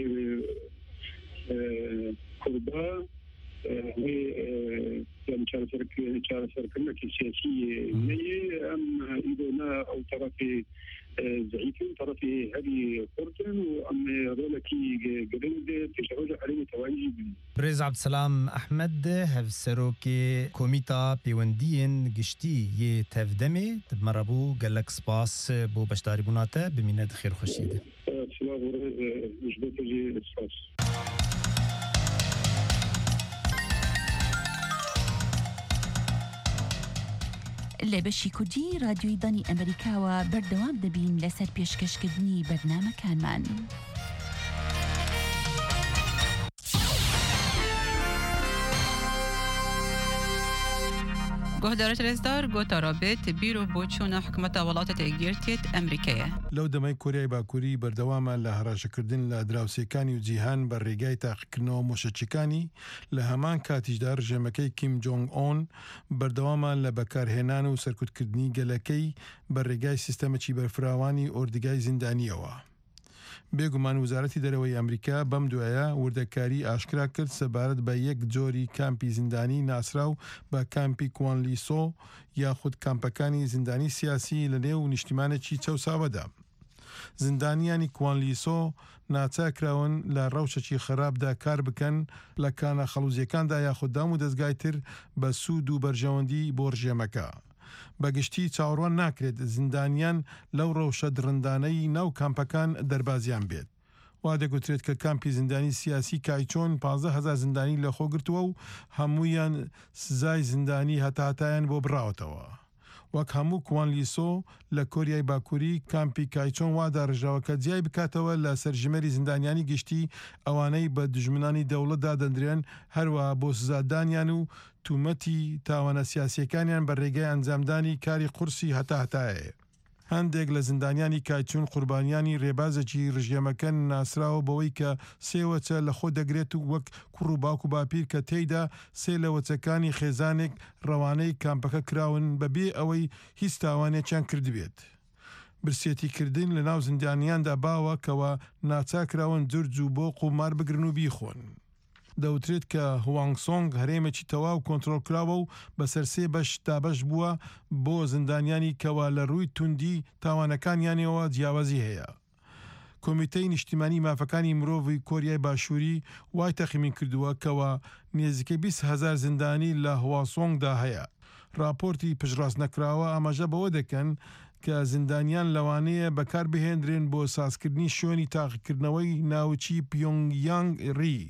بكربا يعني كان شاركنا كسياسية نية أم إذا أو طرفي ضعيفين طرفي هذه قرطن وأم رولكي جريند تشرج عليه تواجد. بريز عبد السلام أحمد هفسروكي كوميتا بيوندين جشتي يتفدمي مربو قالك سباس بو بشتاري بناته بميناد خير خشيده. سلام ورز مجبوط جي سباس. لە بەشی کوردی رادیۆی دانی ئەمریکاوە بەردەوام دەبین لەسەر پێشکەشکردنی بەرنامەکانمان. گهدارت رزدار گوتا رابط بیرو بوچونا حکومت ولات تگیرتیت امریکیه. لو دمای کوریای باکوری بردەوامە لە هەڕاشەکردن لە دراوسێکانی و جیهان بە ڕێگای تاقیکردنەوە مۆشەچیەکانی لە هەمان کاتیشدا ڕژێمەکەی کیم جۆنگ ئۆن بەردەوامە لە بەکارهێنان و سەرکوتکردنی گەلەکەی بە ڕێگای سیستەمەکی بەرفراوانی ئۆردگای زیندانیەوە. بێگومان وزارەتی دەرەوەی ئەمریکا بەم دوایە وردەکاری ئاشکرا کرد سەبارەت بە یەک جۆری کامپی زیندانی ناسراو بە کامپی کوانلیسۆ یاخود کامپەکانی زیندانی سیاسی لە نێو نیشتیمانێکی چەوساوەدا. زیندانیانی کوانلیسۆ ناچاکراون لە ڕەوشەکی خراپدا کار بکەن لە کانە خەڵوزیەکاندا یاخود دام و دەستگای تر بە سوود و بەرژەوەندی بۆ ڕژێمەکە. بەگشتی چاوەڕوان ناکرێت زیندانیان لەو ڕەوشە درندانەی ناو کامپەکان دەربازیان بێت. وا دەگوترێت کە کامپی زیندانی سیاسی کایچۆن 15,000 زیندانی لەخۆگرتووە و هەموویان سزای زیندانی هەتاتایان بۆ بڕاوەتەوە. وەک هەموو کوانلیسۆ لە کۆریای باکووری کامپی کایچۆن وادا ڕژاوەکە جیای بکاتەوە لە سەرژمەری زیندانیانی گشتی ئەوانەی بە دژمنانی دەوڵەتدا دەندرێن هەروە بۆ سزادانیان و تومەتی تاوانە سیاسیەکانیان بە ڕێگای ئەنجامدانی کاری قورسی هەتاهەتایە. هەندێک لە زیندانیانی کایچوون قوربانیانی ڕێبازێکی ڕژێمەکە ناسراوە بەوەی کە سێوەچە لە خۆ دەگرێت و وەک کوڕ و باوک و باپیر کە تێیدا سێ لە وەچەکانی خێزانێک ڕەوانەی کامپەکە کراون بەبێ ئەوەی هیچ تاوانێکیان کردبێت. برسێتیکردن لە ناو زیندانیاندا باوە کەوە ناچاکراون جورج و بۆ قومار بگرن و بیخۆن. دەوترێت کە هوانگ سۆنگ هەرێمێکی تەواو کۆنتڕۆلکراوە و بەسەر سێ بەش تا بەش بووە بۆ زیندانیانی کەوا لە ڕووی توندی تاوانەکانیانەوە جیاوازی هەیە. کۆمیتەی نیشتیمانی مافەکانی مرۆڤی کۆریای باشووری وای تەخمین کردووە کەوە نێزیکەی 20,000 زیندانی لە هواسۆنگدا هەیە. راپۆرتی پشتڕاست نەکراوە ئاماژە بەوە دەکەن کە زیندانیان لەوانەیە بەکار بهێنرێن بۆ سازکردنی شوێنی تاقیکردنەوەی ناوچی پیۆنگیانگ ڕی.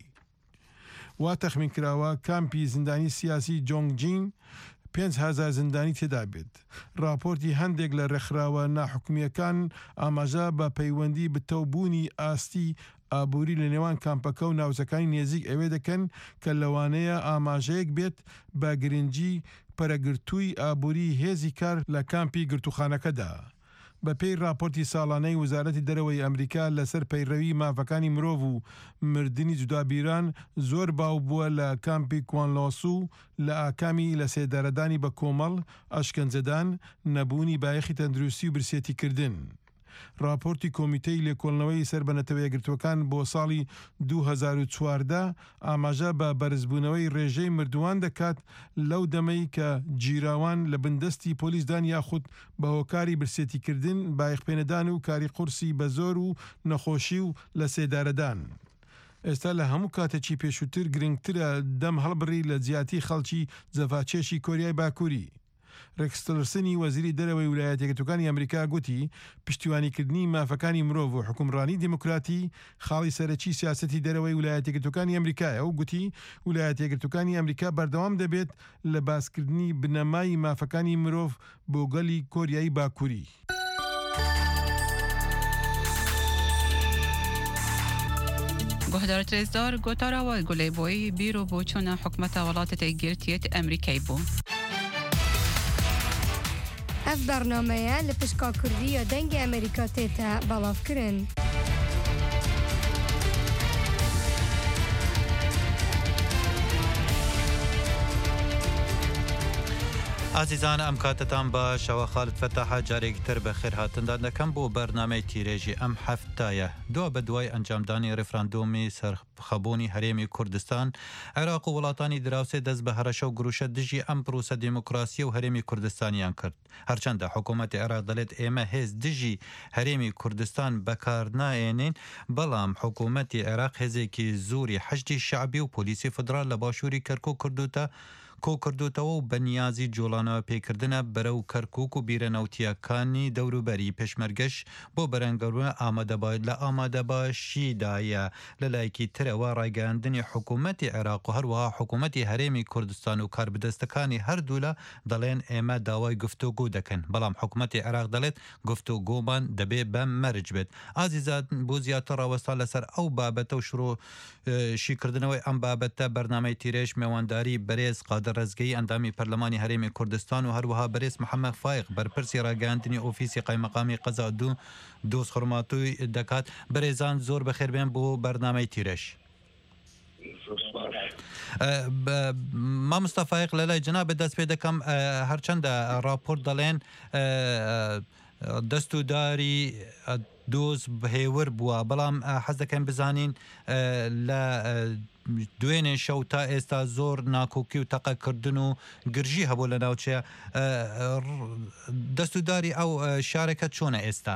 وا تەخمین کراوە کامپی زیندانی سیاسی جۆنگجین 5,000 زیندانی تێدا بێت. راپۆرتی هەندێک لە ڕێکخراوە ناحکومیەکان ئاماژە بە پەیوەندی بتەوبوونی ئاستی ئابووری لە نێوان کامپەکە و ناوچەکانی نێزیک ئەوێ دەکەن کە لەوانەیە ئاماژەیەک بێت بە گرنگی پەرەگرتووی ئابووری هێزی کار لە کامپی گرتوخانەکەدا. بە پێی راپۆرتی ساڵانەی وزارەتی دەرەوەی ئەمریکا لەسەر پەیڕەوی مافەکانی مرۆڤ و مردنی جودابیران زۆر باو بووە لە کامپی کوانلۆسو لە ئاکامی لە سێدارەدانی بە کۆمەڵ، ئەشکەنجەدان، نەبوونی بایەخی تەندروستی و برسێتیکردن. راپۆرتی کۆمیتەی لێکۆڵنەوەی سەربەنەتەوە یەکگرتوەکان بۆ ساڵی 2014 ئاماژە بە بەرزبوونەوەی ڕێژەی مردووان دەکات لەو دەمەی کە جیراوان لە بندستی پۆلیسدان یاخود بە هۆکاری برسێتیکردن بایەخپێنەدان و کاری قورسی بە زۆر و نەخۆشی و لە سێدارەدان. ئێستا لە هەموو کاتێکی پێشووتر گرنگترە دەم هەڵبڕی لە جیاتی خەڵکی جەفاچێشی کۆریای باکووری. ڕێکس تیلرسنی وەزیری دەرەوەی ویلایەتە یەکگرتووەکانی ئەمریکا گوتی پشتیوانیکردنی مافەکانی مرۆڤ و حکومڕانی دیموکراتی خاڵی سەرەکی سیاسەتی دەرەوەی ویلایەتە یەکگرتووەکانی ئەمریکایە و گوتی ویلایەتە یەکگرتووەکانی ئەمریکا بەردەوام دەبێت لە باسکردنی بنەمای مافەکانی مرۆڤ بۆ گەلی کۆریایی باکووری. گهدارت رزدار گوتارا و گلی بوی بیرو بوچونا حکومت ولات تگیرتیت امریکای بو. ئەف بەرنامەیە لە پشکا کوردیە دەنگی ئەمریکا تێتە بەڵاوکردن. عزیزان ئەم کاتتان باش ئەوە خالت فەتاحە جارێکی تر بە خێرهاتندا دەکەم بۆ بەرنامەی تیرێژی ئەم هەفتایە دو بە دوای ئەنجامدانی ڕێفراندۆمی سەرخەبوونی هەرێمی کوردستان عێراق و وڵاتانی دراوسێ دەست بە هەرەشە و گروشە دژی ئەم پرۆسە دیموکراسی و هەرێمی کوردستانیان کرد هەرچەندە حکوومەتی عێراق دەڵێت ئێمە هێز دژی هەرێمی کوردستان بەکار نایێنین بەڵام حکوومەتی عێراق هێزێکی زوری حەشدی شعبی و پۆلیسی فدرال لە باشووری کەرکووک کردوتەوە و بەنیازی جۆڵانەوە پێکردنە بەرەو کەرکووک و بیرەنەوتیەکانی دەوروبەری پێشمەرگەش بۆ بەرەنگەڕوونە لە ئامادەباشیدایە لەلایەکی ترەوە ڕایگەاندنی حکوومەتی عێراق و هەروەها حکوومەتی هەرێمی کوردستان و کاربدەستەکانی هەردوو لە دەڵێن ئێمە داوای گفتوگۆ دەکەن بەڵام حکوومەتی عێراق دەڵێت گفتوگۆمان دەبێ بە مەرج بێت ئازیزات بۆ زیاتر ڕاوەستا لەسەر ئەو بابەتە و شروع شیکردنەوەی ئەم بابەتە بەرنامەی تیرێژ میێوانداری بەرێز قادر ڕزگەی ئەندامی پەرلەمانی هەرێمی کوردستان و هەروەها بەرێز محەممەد فایق بەرپرسی ڕاگەاندنی ئۆفیسی قایمەقامی قەزا دوو دۆست خڕماتووی دەکات بەرێزان زۆر بەخێربێن بۆ بەرنامەی تیرێژ مامۆستا فایق لەلای جەنابێت دەست پێ دەکەم هەرچەندە راپۆرت دەڵێن دەستورداری دۆز هێور بووە بەڵام حەز دەکەم بزانین لە دوێنێ شەو تا ئێستا زۆر ناکۆکی و تەقەکردن و گرژی هەبوو لە ناوچەیە دەستورداری ئەو شارەکە چۆنە ئێستا؟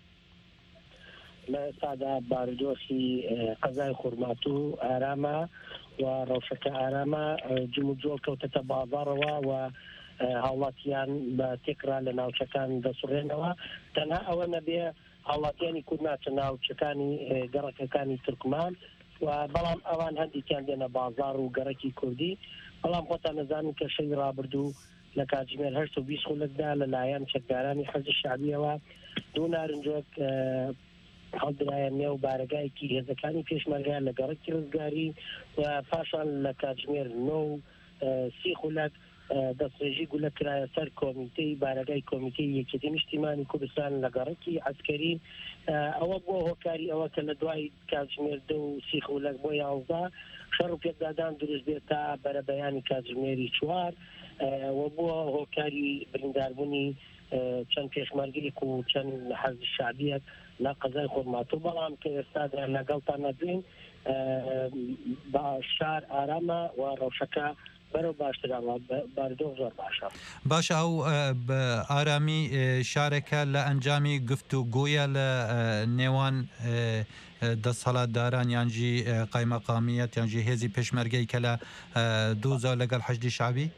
لە ئێستادا بارودۆخی قەزای خورماتوو ئارامە و ڕەوشەکە ئارامە جم و جۆڵ کەوتەتە بازاڕەوە و هاوڵاتیان بە تێکرا لە ناوچەکان دەسوڕێنەوە تەنها ئەوە نەبێ هاوڵاتیانی کورد ناچە ناوچەکانی گەڕەکەکانی تورکمان و بەڵام ئەوان هەندێکیان دێنە بازار و گەڕێکی کوردی بەڵام خۆتان نەزانن کە شەوی ڕابردوو لە کاتژمێر 8:20 خولەکدا لەلایەن چەکدارانی حەزی شعبیەوە دوو نارنجۆک هەڵدرایە نێو بارگایەکی هێزەکانی پێشمەرگە لە گەڕێکی ڕزگاری و پاشان لە کاتژمێر 9:30 خولەک دەستێژی گولە کرایە سەر کۆمیتەی بارگای کۆمیتەی یەکێتی نیشتیمانی کوردستان لە گەڕێکی عەسکەری ئەوە بۆ هۆکاری ئەوە کە لە دوای کاتژمێر 2:30 خولەک بۆ 11 شەڕ و پێکدادان دروست بێت تا بەرە بەیانی کاتژمێری 4 و بۆ هۆکاری برینداربوونی چەند پێشمەرگەیەک و چەند حەزبی شعبیەک لە قەزای خورماتوو بەڵام کە ئێستادا لەگەڵتان نەدوین بە شار ئارامە و ڕەوشەکە بەرەو باشترەوە باردۆخ زۆر باشە باشە ئەو ئارامی شارێکە لە ئەنجامی گفتوگۆیە لە نێوان دەسەڵاتداران یانجی قایمەقامیەت یانجی هێزی پێشمەرگەی کە لە دووزە لەگەڵ حەشدی شعبی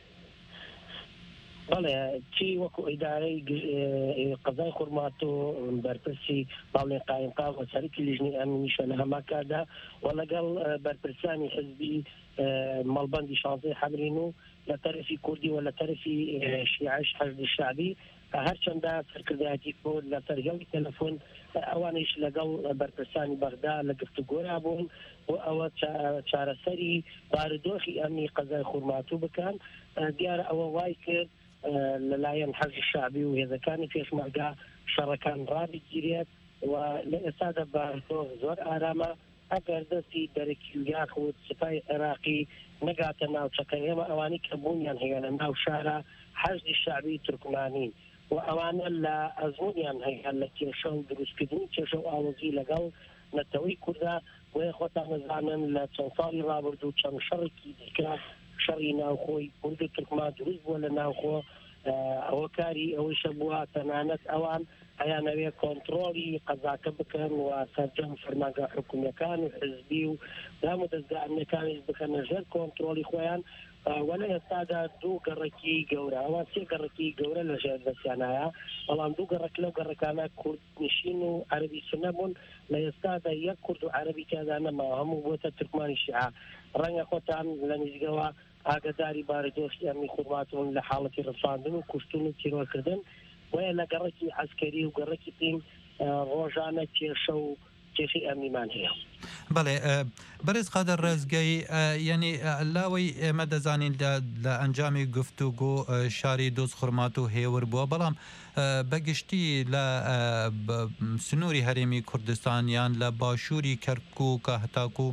بەڵێ چی وەکو ئیدارەی قەزای خورماتوو بەرپرسی باڵێ قایمقام و سەرکی لیژنەی ئەمنیشە لە هەما کاردا و لەگەڵ بەرپرسانی حزبی مەڵبەندی 16 حەمرین و لە تەرەفی کوردی و لە تەرەفی شیعەش حەزبی شعبی هەرچەندە سەرکردایەتی کورد لە تەرگەڵی تەلەفۆن ئەوانش لەگەڵ بەرپرسانی بەغدا لە گفتوگۆرا بوون و ئەوە چارەسەری بارودۆخی ئەمنی قەزای خورماتوو بکەن دیارە ئەوە وای کرد لەلایەن حەزبی شعبی و هێزەکانی پێشمەرگە شەڕەکان ڕابگیرێت و لە ئێستادا بارودۆخ زۆر ئارامە ئەگەر دەستی دەرەکی و یاخود سپای عێراقی نەگاتە ناوچەکە ئێمە ئەوانی کە بوونیان هەیە لە ناو شارە حەزبی شعبی تورکمانین و ئەوانە لە ئەزمونیان هەیە لە کێشە و دروستکردنی کێشە و ئاڵۆزی لەگەڵ نەتەوەی کووردا بۆیە خۆتان نەزانن لە چەند ساڵی ڕابردوو چەند شەڕێکی دیکە شەڕی ناوخۆی کوردی تورکمان دروست بووە لە ناوخۆ ئەوە کاری ئەوەیشە بووە تەنانەت ئەوان ئەیانەوێ کۆنتڕۆلی قەزاکە بکەن و سەرجەم فەرمانگە حکوومیەکان و حزبی و دام و دەستگا ئەمنیەکانیش بکەنە ژێر کۆنتڕۆلی خۆیان وەلە ئێستادا دوو گەڕێکی گەورە ئەوە سێ گەڕێکی گەورە لە ژێر دەستیانایە بەڵام دوو گەڕێک لەو گەڕەکانە کورد نشین و عەرەبی سونە بوون لە ئێستادا یەک کورد و عەرەبی تیادا نەماوە هەموو بۆتە تورکمانی شیعە ڕەنگە خۆتان لە نزیکەوە ئاگداری بارودۆخی ئەمنی خورماتوون لە حاڵەتی ڕەساندن و کوشتن و تیرۆرکردن وەیە لە گەڕێکی عەسکەری و گەڕێکی تین ڕۆژانە کێشە و کێشەی ئەمنیمان هەیە. بەڵێ بەرز قادر ڕێزگەی یعنی لاوەی ئێمە دەزانین لە ئەنجامی گفتوگۆ شاری دۆست خورمات و هێور بووە بەڵام بەگشتی لە سنووری هەرێمی کوردستانیان لە باشووری کەرکووک هەتاکو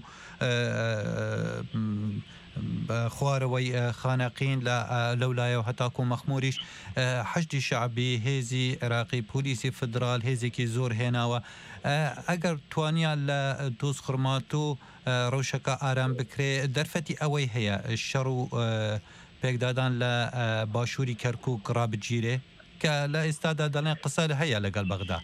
خوارەوەی خانەقین لەولایە و هەتاکو مەخموریش حەشتی شعبی هێزی عێراقی پۆلیسی فدرال هێزێکی زۆر هێناوە ئەگەر توانیان لە دۆست خورمات و ڕەوشەکە ئارام بکرێ دەرفەتی ئەوەی هەیە شەڕ و پێکدادان لە باشووری کەرکووک ڕابگیرێ کە لە ئێستادا دەڵێن قسە هەیە لەگەڵ بەغدا.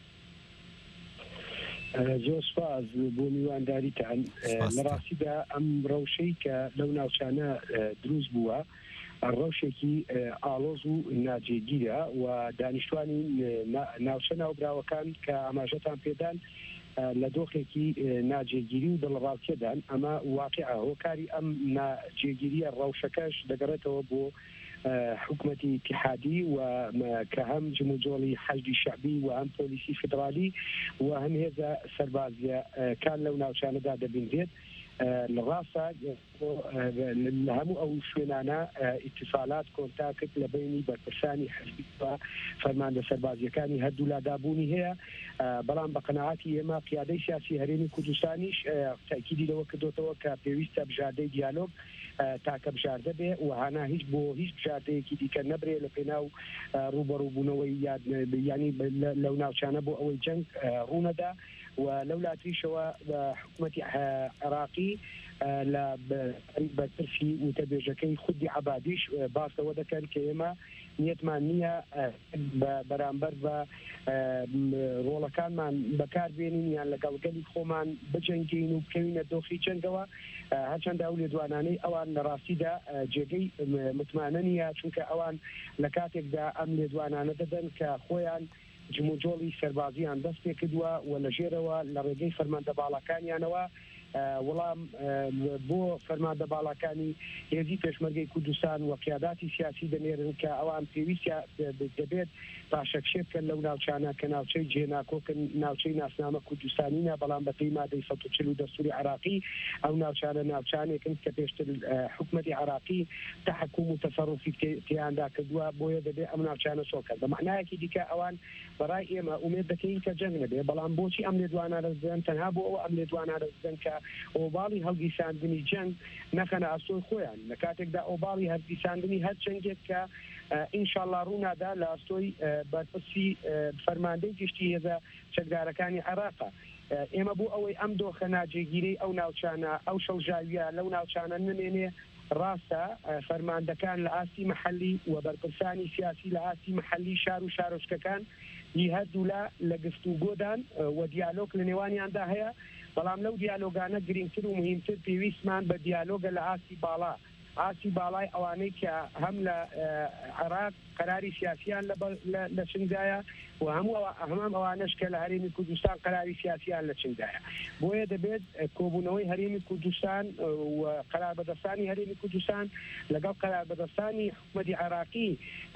زۆر سپاس بۆ میوانداریتان لە ڕاستیدا ئەم ڕەوشەی کە لەو ناوچانە دروست بووە ڕەوشێکی ئاڵۆز و ناجێگیرە و دانیشتوانی ناوچە ناوبراوەکان کە ئاماژەتان پێدان لە دۆخێکی ناجێگیری و دڵڕاستیەدان ئەمە واقعە هۆکاری ئەم ناجێگیریە ڕەوشەکەش دەگەڕێتەوە بۆ حکومەتی اتحادی و کە هەم جموجۆڵی حەشدی شعبی و هەم پۆلیسی فدرالی و هەم هێزە سەربازیە کان لەو ناوچانەدا دەبینرێت لە ڕاستە لە هەموو ئەو شوێنانە ئیتیفالات کۆنتاکت لە بینی بەرپرسانی حەزبی و فەرماندە سەربازیەکانی هەردوو لادابوونی هەیە بەڵام بە قەناعەتی ئێمە قیادەی سیاسی هەرێمی کوردستانیش تاکیدی لەوە کردوتەوە کە پێویستە بژاردەی دیالۆگ تاکە بژاردە بێ و هانا هیچ بۆ هیچ بژاردەیەکی دیکە نەبرێ لە پێناو ڕوبەڕووبوونەوەی ینی لەو ناوچانە بۆ ئەوەی جەنگ ڕوونەدا و لەو لاتریشەوە حکوومەتی عێراقی لە بەرپرسی وتەبێژەکەی خودی عەبادیش باسەوە دەکەن کە ئێمە نیەتمان نییە بەرامبەر بە ڕۆڵەکانمان بەکاربێنین یان لەگەڵگەلی خۆمان بجەنگین و بکەوینە دۆخی جەنگەوە هەرچەندە ئەو لێدوانانەی ئەوان لە ڕاستیدا جێگەی متمانە نیە چونکە ئەوان لە کاتێکدا ئەم لێدوانانە دەدەن کە خۆیان جموجۆڵی سەربازیان دەست پێ کردووە و لە ژێرەوە لە ڕێگەی فەرماندە باڵەکانیانەوە وەڵام بۆ فەرماندە باڵەکانی هێزی پێشمەرگەی کوردستان و قیاداتی سیاسی دەنێرن کە ئەوان پێویستە دەبێت پاشەکشێ بکەن لەو ناوچانە کە ناوچەی جێناکۆکن ناوچەی ناسنامە کوردستانینە بەڵام بەپێی مادەی 140 دەستوری عێراقی ئەو ناوچانە ناوچانێکن کە پێشتر حکومەتی عێراقی تەحکوم و تەسەڕوفی تیاندا کردووە بۆیە دەبێت ئەم ناوچانە سۆکە بە معنایەکی دیکە ئەوان بەڕای ئێمە ئومێد دەکەین کە جەنگ نەبێ بەڵام بۆچی ئەم لێدوانانە دەزدەن تەنها بۆ ئەوە ئەم لێدوانانە دەزدەن کە ئۆباڵی هەڵگیساندنی جەنگ نەخەنە ئەستۆی خۆیان لە کاتێکدا ئۆباڵی هەڵگیساندنی هەر جەنگێک کە ئینشاءالله ڕوونادا لە ئەستۆی بەرپرسی فەرماندەی گشتی هێزە چەکدارەکانی عێراقا ئێمە بۆ ئەوەی ئەم دۆخە ناجێگیرەی ئەو ناوچانە ئەو شەوژاویە لەو ناوچانە نمێنێ ڕاستە فەرماندەکان لە ئاستی مەحەلی و بەرپرسانی سیاسی لە ئاستی مەحەلی شار و شارۆچکەکان هی هەردوولا لە گفتوگۆدان و دیالۆگ لە نێوانیاندا هەیە بەڵام لەو دیالۆگانە گرنگتر و مهمتر پێویستمان بە دیالۆگە لە ئاستی باڵا ئاسی باڵای ئەوانەی کە هەم لە عێراق قەراری سیاسیان لە چنگدایە و هەمام ئەوانەش کە لە هەرێمی کوردستان قەراری سیاسیان لە چنگدایە بۆیە دەبێت کۆبوونەوەی هەرێمی کوردستان و قەراربەدەستانی هەرێمی کوردستان لەگەڵ قەراربەدەستانی حکومەتی عێراقی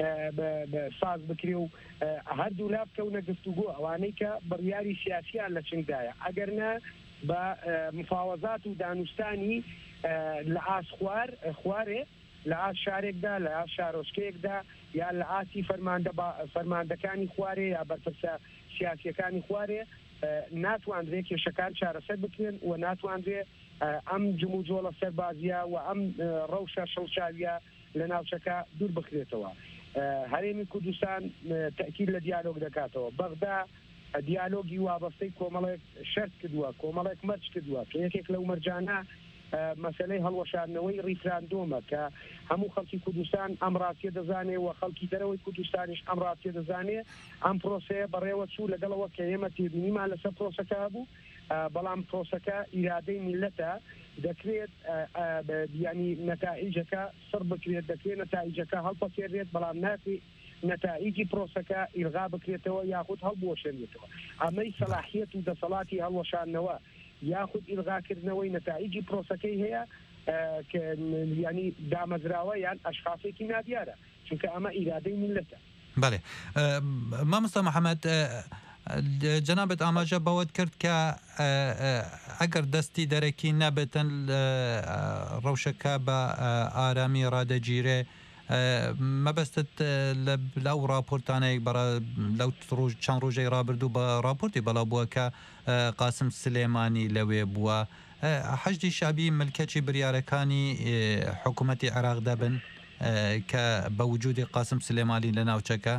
ساز بکرێ و هەردوو لا بکەونە گفتوگۆ ئەوانەی کە بڕیاری سیاسیان لە چنگدایە ئەگەرنە بە مفاوەزات و دانوستانی لە ئاس خوارێ لە ئاس شارێکدا لە ئاس شارۆچکەیەکدا یا لە ئاسی فەرماندەکانی خوارێ یا بەرپرسە سیاسیەکانی خوارێ ناتوانرێ کێشەکان چارەسەر بکرێن و ناتوانرێ ئەم جموجۆڵە سەربازیە و ئەم ڕەوشە شەڵچاویە لە ناوچەکە دوور بخرێتەوە هەرێمی کوردستان تەکید لە دیالۆگ دەکاتەوە بەغدا دیالۆگی وابەستەی کۆمەڵێک شەرت کردووە کۆمەڵێک مەرج کردووە کە یەکێک لەو مەرجانە مەسەلەی هەڵوەشاندنەوەی ریفراندۆمە کە هەموو خەڵکی کوردستان ئەم ڕاستیە دەزانێ و خەڵکی دەرەوەی کوردستانیش ئەم ڕاستیە دەزانێ ئەم پرۆسەیە بەڕێوە چوو لەگەڵەوە کە ئێمە تێبینیمان لەسەر پرۆسەکە بوو بەڵام پرۆسەکە ئیرادەی میلەتە دەکرێت ینی نەتائیجەکە سڕ بکرێت دەکرێت نەتائیجەکە هەڵپەکێڕێت بەڵام ناکرێت نەتائیجی پرۆسەکە ئیلغا بکرێتەوە یاخود هەڵبوەشێنێتەوە ئەمەی سەلاحیەت و دەسەڵاتی هەڵوەشاندنەوە یاخود ئیلغاکردنەوەی نەتائیجی پرۆسەکەی هەیە کە ینی دامەزراوە یان ئەشخاصێکی نادیارە چونکە ئەمە ئیرادەی میلەتە. بەڵێ مامۆستا محەممەد جەنابەت ئاماژە بەوەت کرد کە ئەگەر دەستی دەرەکی نەبێتن ڕەوشەکە بە ئارامی ڕادەگیرێ مەبەستت لەو راپۆرتانەیەک لەو چەند ڕۆژەی ڕابردوو بە راپۆرتی بەڵاو بووە کە قاسم سلێمانی لەوێ بووە حەشدی شابی ملکەتی بریارەکانی حکوومەتی عێراق دەبن کە بە وجودی قاسم سلێمانی لە ناوچەکە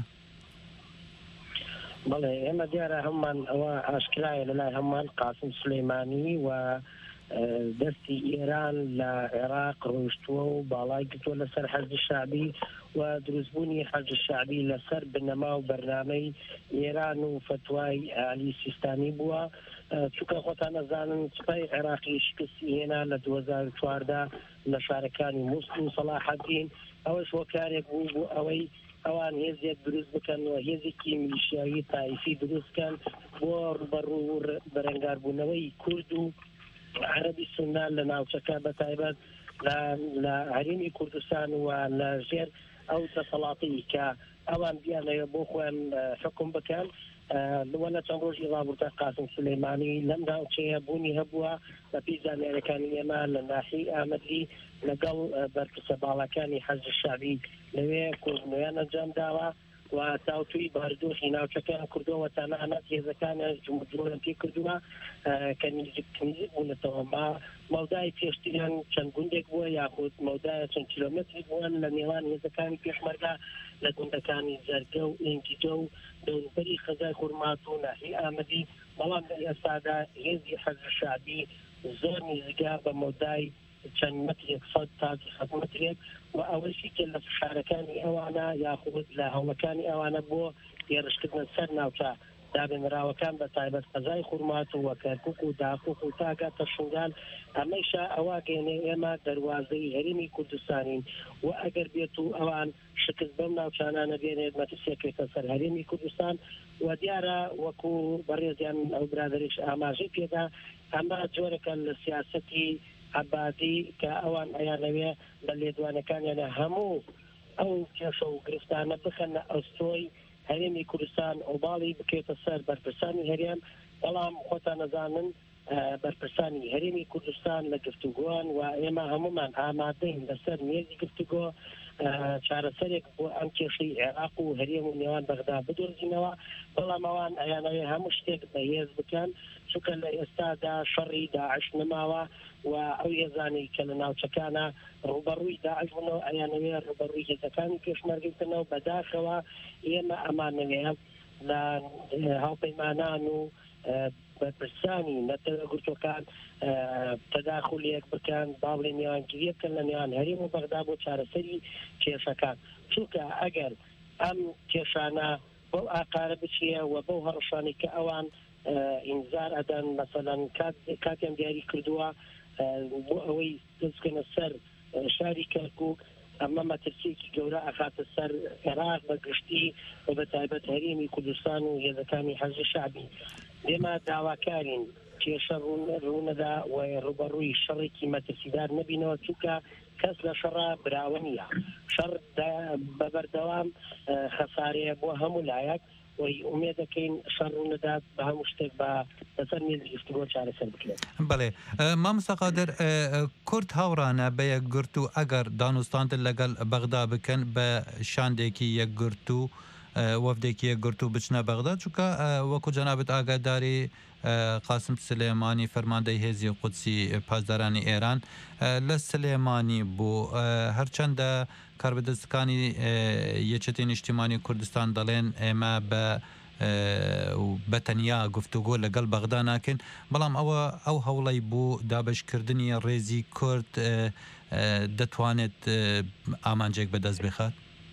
بەڵێ ئێمە دیارە هەممان ئەوە ئاشکرایە لەلای هەممان قاسم سلێمانی و دەستی ئێران لە عێراق ڕۆیشتووە و باڵای گرتووە لەسەر حەزی شعبی و دروستبوونی حەزی شعبی لەسەر بنەما و بەرنامەی ئێران و فتوای عالی سیستانی بووە چونکە خۆتان نەزانن سوپای عێراقی شکستی هێنا لە 2014 لە شارەکانی مووسڵ و سەلاحەدین ئەوەش وەکارێک بوو بۆ ئەوەی ئەوان هێزێک دروست بکەن و هێزێکی میلیشیاوی تایفی دروستکەن بۆ ڕوبەڕوو بەرەنگاربوونەوەی کورد و عەرەبی سوننا لە ناوچەکە بەتایبەت لە هەرێمی کوردستان و لە ژێر ئەو دەسەڵاتی کە ئەوان بیانەوە بۆ خۆیان حکم بکەن لە چەند ڕۆژی ڕابردە قاسم سلێمانی لەم ناوچەیە بوونی هەبووە بە پێی زانیاریەکانی ئێمە لە ناحیەی ئامەدی لەگەڵ بەرپرسە باڵەکانی حەزی شعبی لەوێ کۆژنەوەیان ئەنجام داوە و تاوتوی باردۆخی ناوچەکە کردەوە تەنانەت هێزەکانە جمهوریان پێ کردووە کە نزیک بوونەتەوە مەودای پێشتریان چەند گوندێک بووە یاخود مەودایە چەند کیلۆمتری بوون لە نێوان هێزەکانی پێشمەرگا لە گوندەکانی زەرگە و ئێنگیجە و دەوروبەری خەزای خورمات و ناحیەی ئامەدی بەڵام لە ئێستادا هێزی حەزی شعبی زۆر نزیکا بە مەودای چەند مترێک سەد تا 100 مترێک و ئەوەشی کە لە شارەکانی ئەوانە یاخود لە هەوڵەکانی ئەوانە بۆ هێرشکردن سەر ناوچە دابێنراوەکان بە تایبەت قەزای خورمات و وەکەرکوک و داخوک و تاگاتە شنگال ئەمەیشا ئەوا گەێنێ ئێمە دەواازەی هەرێمی کوردستانین و ئەگەر بێت و ئەوان شکست بەم ناوچانانە بێنێت مەترسیەکێتە سەر هەرێمی کوردستان و دیارە وەکو بەڕێزیان ئەو برادریش ئاماژەی پێدا ئەمە جۆرەکە لە سیاسەتی عبادی کە ئەوان ئەیانەوێ بە لێدوانەکانیانە هەموو ئەو کێشە و گرفتانە بخەنە ئەستۆی هەرێمی کوردستان ئۆباڵی بکێتە سەر بەرپرسانی هەرێم بەڵام خۆتان نەزانن بەرپرسانی هەرێمی کوردستان لە گفتوگۆیان و ئێمە هەمومان ئامادەین لەسەر مێزی گفتوگۆ چارەسەرێک بۆ ئەم کێشەی عێراق و هەرێم و نێوان بەغدا بدۆزینەوە بەڵام ئەوان ئەیانەوێ هەموو شتێک بەهێز بکەن چونکە لە ئێستادا شەڕی داعش نماوە و ئەو هێزانی کە لە ناوچەکانە ڕوبەڕووی داعش بوونەوە ئەیانەوێ ڕوبەڕووی هێزەکانی پێشمەرگەکەنەوە بەداخەوە ئێمە ئەمانەوێ لە هاوپەیمانان و بەرپرسانی نەتەوەگرتوەکان تەداخولێک بکەن باڵێ نێوانگیری بکەن لە نێوان هەرێم و بەغدا بۆ چارەسەری کێشەکان چونکە ئەگەر ئەم کێشانە بەو ئاقارە بچیە و بەو هەڕەشانی کە ئەوان ئینزار ئەدەن مەسەلەن کاتیان دیاری کردووە بۆ ئەوەی دەستکەنە سەر شاری کەرکووک ئەمە مەترسیەکی گەورە ئەخاتە سەر عێراق بە گشتی و بە تایبەت هەرێمی کوردستان و هێزەکانی حەزی شعبی ئێمە داواکارین کێشە ڕوونەدا و ڕوبەڕووی شەڕێکی مەترسیدار نەبینەوە چونکە کەس لە شەڕە براوە نییە شەڕ بەبەردەوام خەسارەیە بۆ هەموو لایەک وی ئومێد دەکەین شەڕ ڕوونەدات بە هەموو شتێک بە لەسەر مێزی گفتوگۆ چارەسەر بکرێت. بەڵێ مامۆستا قادر کورد هاوڕانە بە یەکگرت و ئەگەر دانوستاندن لەگەڵ بەغدا بکەن بە شاندێکی یەکگرت و وەفدێکی یەکگرت و بچنە بەغدا چونکە وەکو جەنابەت ئاگاداری قاسم سلێمانی فەرماندەی هێزی قودسی پاسدارانی ئێران لە سلێمانی بوو هەرچەندە کاربەدەستەکانی یەکێتی نیشتیمانی کوردستان دەڵێن ئێمە بە تەنیا گفتوگۆ لەگەڵ بەغدا ناکەین بەڵام ئەو هەوڵی بوو دابشکردنی ڕێزی کورد دەتوانێت ئامانجێک بەدەست بخات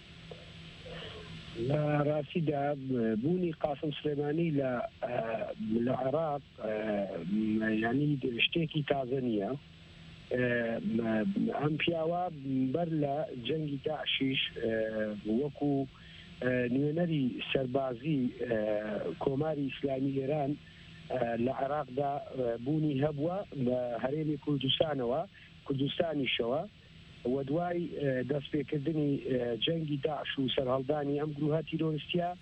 لە ڕاستیدا بوونی قاسم سلێمانی لە عێراق ینی شتێکی تازە نییە ئەم پیاوە بەر لە جەنگی داعشیش وەکو نوێنەری سەربازی کۆماری ئیسلامی ئێران لە عێراقدا بوونی هەبووە لە هەرێمی کوردستانیشەوە و دوای دەستپێکردنی جەنگی داعش و سەرهەڵدانی ئەم گروهە تیرۆریستیە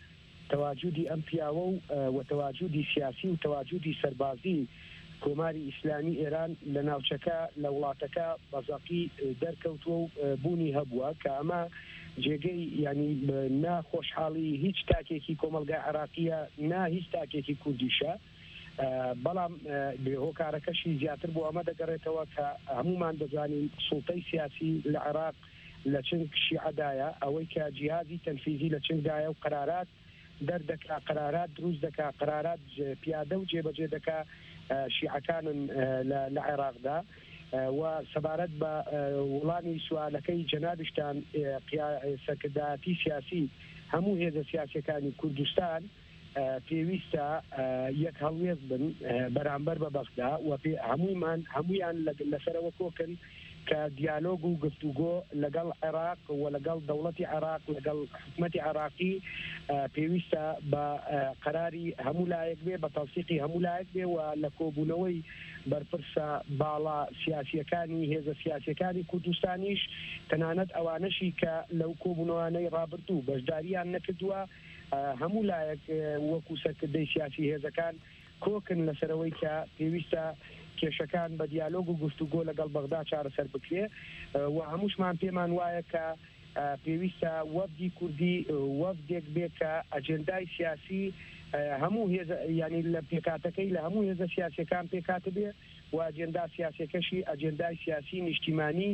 تەواجودی ئەم پیاوە و تەواجودی سیاسی و تەواجودی سەربازی کۆماری ئیسلامی ئێران لە ناوچەکە لە وڵاتەکە بەزەقی دەرکەوتووە و بوونی هەبووە کە ئەمە جێگەی ینی ناخۆشحاڵی هیچ تاکێکی کۆمەلگای عراقیە نا هیچ تاکێکی کوردیشە بەڵام هۆکارەکەشی زیاتر بۆ ئەمە دەگەڕێتەوە کە هەمومان دەزانین سوڵتەی سیاسی لە عێراق لە چنگ شیعەدایە ئەوەی کە جیهازی تەنفیزی لە چنگدایە و قرارات دەردەکا قرارات دروست دەکا قرارات پیادە و جێبەجێ دەکا شیعەکانن لە عێراقدا و سەبارەت بە وڵامی سوالەکەی جەنابشتان سەرکردایەتی سیاسی هەموو هێزە سیاسەکانی کوردستان پێویستە یەک هەڵوێز بن بەرامبەر بە بەغدا و هەمویان لەسەرەوە کۆکن کە دیالۆگ و گفتوگۆ لەگەڵ عێراق و لەگەڵ دەوڵەتی عێراق لەگەڵ حکومەتی عێراقی پێویستە بە قەراری هەموو لایەک بێ بە تەوسیقی هەموو لایەک بێ و لە کۆبوونەوەی بەرپرسە باڵا سیاسیەکانی هێزە سیاسیەکانی کوردستانیش تەنانەت ئەوانەشی کە لەو کۆبوونەوانەی ڕابردوو بەشداریان نەکردووە هەموو لایەک وەکو سەرکردەی سیاسی هێزەکان کۆکن لەسەرەوەی کە پێویستە کێشەکان بە دیالۆگ و گفتوگۆ لەگەڵ بەغدا چارەسەر بکرێ و هەمووشمان پێمان وایە کە پێویستە وەفدی کوردی وەفدێک بێت کە ئەجێندای سیاسی هەموو ینی لە پێکاتەکەی لە هەموو هێزە سیاسەکان پێکاتە بێ و ئەجێندا سیاسەکەشی ئەجێندای سیاسی نیشتیمانی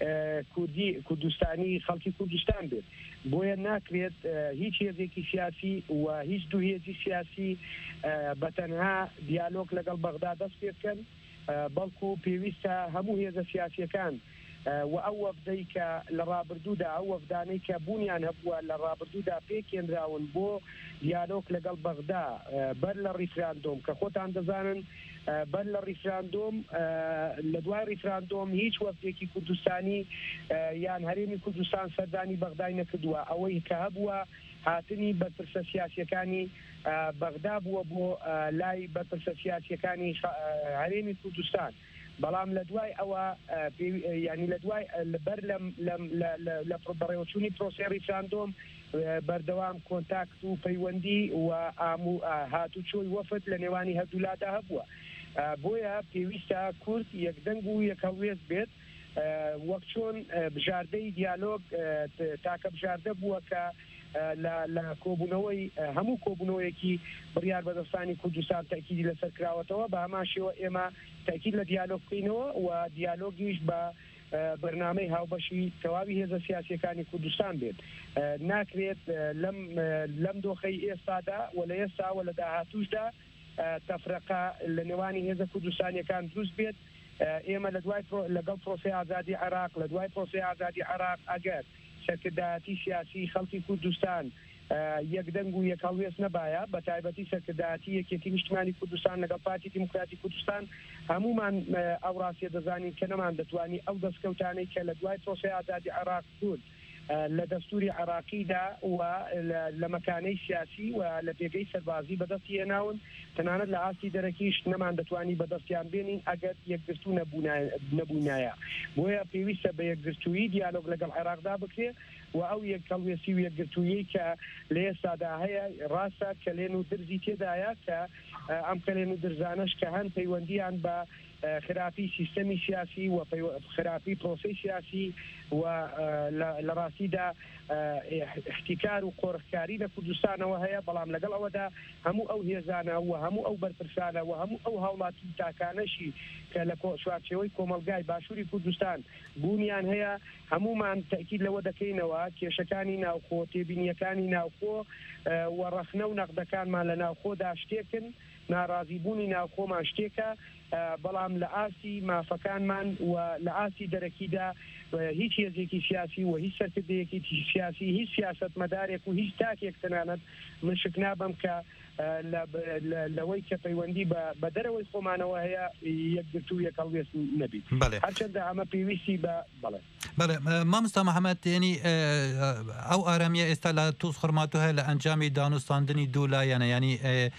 کوردستانی خەڵکی کوردستان بێت بۆیە ناکرێت هیچ هێزێکی سیاسی و هیچ دوو هێزی سیاسی بەتەنها دیالۆگ لەگەڵ بەغدا دەست پێ بکەن بەڵکو پێویستە هەموو هێزە سیاسیەکان و ئەو وەفدەی کە لە ڕابردوودا ئەو وەفدانەی کە بوونیان هەبووە لە ڕابردوودا پێکێنراون بۆ دیالۆگ لەگەڵ بەغدا بەر لە ڕیفراندۆم کە خۆتان دەزانن بەر لە ڕیفراندۆم لە دوای ڕیفراندۆم هیچ وەفدێکی کوردستانی یان هەرێمی کوردستان سەردانی بەغدای نەکردووە ئەوەی کە هەبووە هاتنی بەرپرسە سیاسیەکانی بەغدا بووە بۆ لای بەرپرسە سیاسیەکانی هەرێمی کوردستان بەڵام لە دوای ئەوە ینی لە دوای بەر لە بەڕێوەچوونی پرۆسێ ڕیفراندۆم بەردەوام کۆنتاکت و پەیوەندی و هاتوچۆی وەفد لە نێوانی هەردوولادا هەبووە بۆیە پێویستە کورد یەکدەنگ و یەکەڵوێز بێت وەک چۆن بژاردەی دیالۆگ تاکە بژاردە بووە کە لە کۆبوونەوەی هەموو کۆبوونەوەیەکی بڕیار بەدەستانی کوردستان تاکیدی لەسەر کراوەتەوە بە هەمان شێوە ئێمە تاکید لە دیالۆگ بکەینەوە و دیالۆگیش بە بەرنامەی هاوبەشی تەواوی هێزە سیاسیەکانی کوردستان بێت ناکرێت لەم دۆخەی ئێستادا و لە ئێستا و لە داهاتووشدا تەفرەقە لە نێوانی هێزە کوردستانیەکان دروست بێت ئێمە لەگەڵ پرۆسەی ئازادی عێراق لە دوای پرۆسەی ئازادی عێراق ئەگەر سەرکردایەتی سیاسی خەڵکی کوردستان یەکدەنگ و یەکەڵوێز نەبایە بە تایبەتی سەرکردایەتی یەکێتی نیشتیمانی کوردستان لەگەڵ پارتی دیموکراتی کوردستان هەمومان ئەو ڕاستیە دەزانین کە نەمان دەتوانی ئەو دەستکەوتانەی کە لە دوای پرۆسەی ئازادی عێراق بوون لە دەستوری عراقیدا و لە مەکانەی سیاسی و لە پێگەی سەربازی بەدەستی هێناون تەنانەت لە ئاستی دەرەکیش نەمان دەتوانی بەدەستیان بێنین ئەگەر یەکگرتو نەبوونایە بۆیە پێویستە بە یەکگرتووی دیالۆگ لەگەڵ عێراقدا بکرێ و ئەو یەکەڵوێسی و یەکگرتوویی کە لە ئێستادا هەیە ڕاستە کەلێن و درزی تێدایە کە ئەم کەلێن و درزانش کە هەن پەیوەندیان بە خراپی سیستەمی سیاسی و خراپی پرۆسەی سیاسی و لە ڕاستیدا احتیکار و قۆڕخکاری لە کوردستانەوە هەیە بەڵام لەگەڵ ئەوەدا هەموو ئەو هێزانە و هەموو ئەو بەرپرسانە و هەموو ئەو هاوڵاتی تاکانەشی کە لە شوارچەوەی کۆمەلگای باشووری کوردستان بوونیان هەیە هەمومان تاکید لەوە دەکەینەوە کێشەکانی ناوخۆ تێبینیەکانی ناوخۆ و ڕەخنە و نەقدەکانمان لە ناوخۆدا شتێکن ناڕازیبوونی ناوخۆمان شتێکە بەڵام لە ئاسی مافەکانمان و لە ئاسی دەرەکیدا هیچ هێزێکی سیاسی و هیچ سەرکردەیەکی سیاسی هیچ سیاست مەدارێک و هیچ تاکێک تەنانەت من شک نابم کە لەوەی کە پەیوەندی بە دەرەوەی خۆمانەوە هەیە یەکگرتو یەکەڵوێز نەبیت هەرچەندە ئەمە پێویستی بە بەڵێ مامۆستا محەممەد یعنی ئەو ئارامیە ئێستا لە تووس خڕماتو هەیە لە ئەنجامی دانوستاندنی دوولایەنە ینی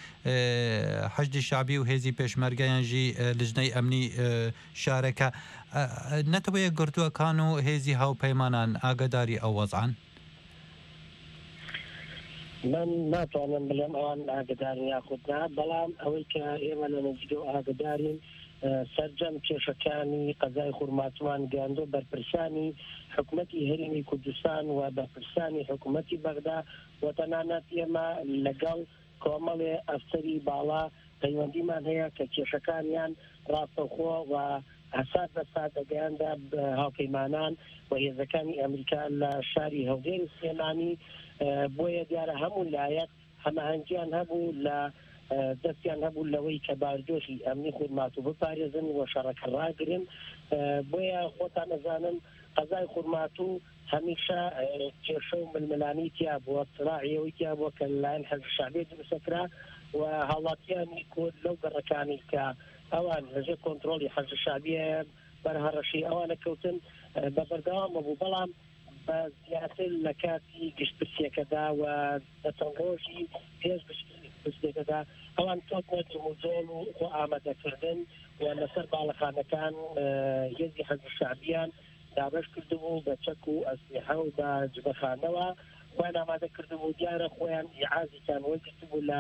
حەشدی شعبی و هێزی پێشمەرگەیانژی لژنەی ئەمنی شارەکە نەتەوە یەکگرتووەکان و هێزی هاوپەیمانان ئاگاداری ئەو وەزعان من ناتوانم بڵێم ئەوان ئاگدارن یاخودنا بەڵام ئەوەی کە ئێمە لە نزیکە و ئاگدارین سەرجەم کێشەکانی قەزای خورماتوان گەاندۆ بەرپرسانی حکوومەتی هەرێمی کوردستان و بەرپرسانی حکوومەتی بەغدا و تەنانەت ئێمە لەگەڵ کۆمەڵێ ئەفسەری باڵا پەیوەندیمان هەیە کە کێشەکانیان ڕاستەوخۆ و ئاساد بەسات دەگەیاندا هاوپەیمانان و هێزەکانی ئەمریکا لە شاری هەولێری سلێمانی بۆیە دیارە هەموو لایەک هەماهەنگیان هەبوو لە دەستیان هەبوو لەوەی کە باردۆشی ئەمنی خورمات و بپارێزن و شەڕەکە ڕاگرن بۆیە خۆتان ئەزانن قەزای خورمات و هەمیشە کێشە و ململانی تیا بووە سراعیەوەی تیا بووە کە لەلایەن حەزب شەعبی دروستەکرا و هاوڵاتیانی کورد لەو گەڕەکانی کە ئەوان لەژێر کۆنتڕۆلی حەزب شەعبیە بەرهەڕەشی ئەوانە کەوتن بە بەردەوامە بوو بەڵام بە زیاتر لە کاتی گشتپرسیەکەدا و دەچەند ڕۆژی پێش گشتپرسیەکەدا ئەوان کەوتنە جموزۆڵ و خۆ ئامادەکردن و لەسەر باڵەخانەکان هێزی حەزب شەعبیان دابش کردبوو بە چەک و ئەسلیحە و بە جبەخانەوە خۆیان ئامادە کردبوو دیارە خۆیان ئیعازیان وەرگرتبوو لە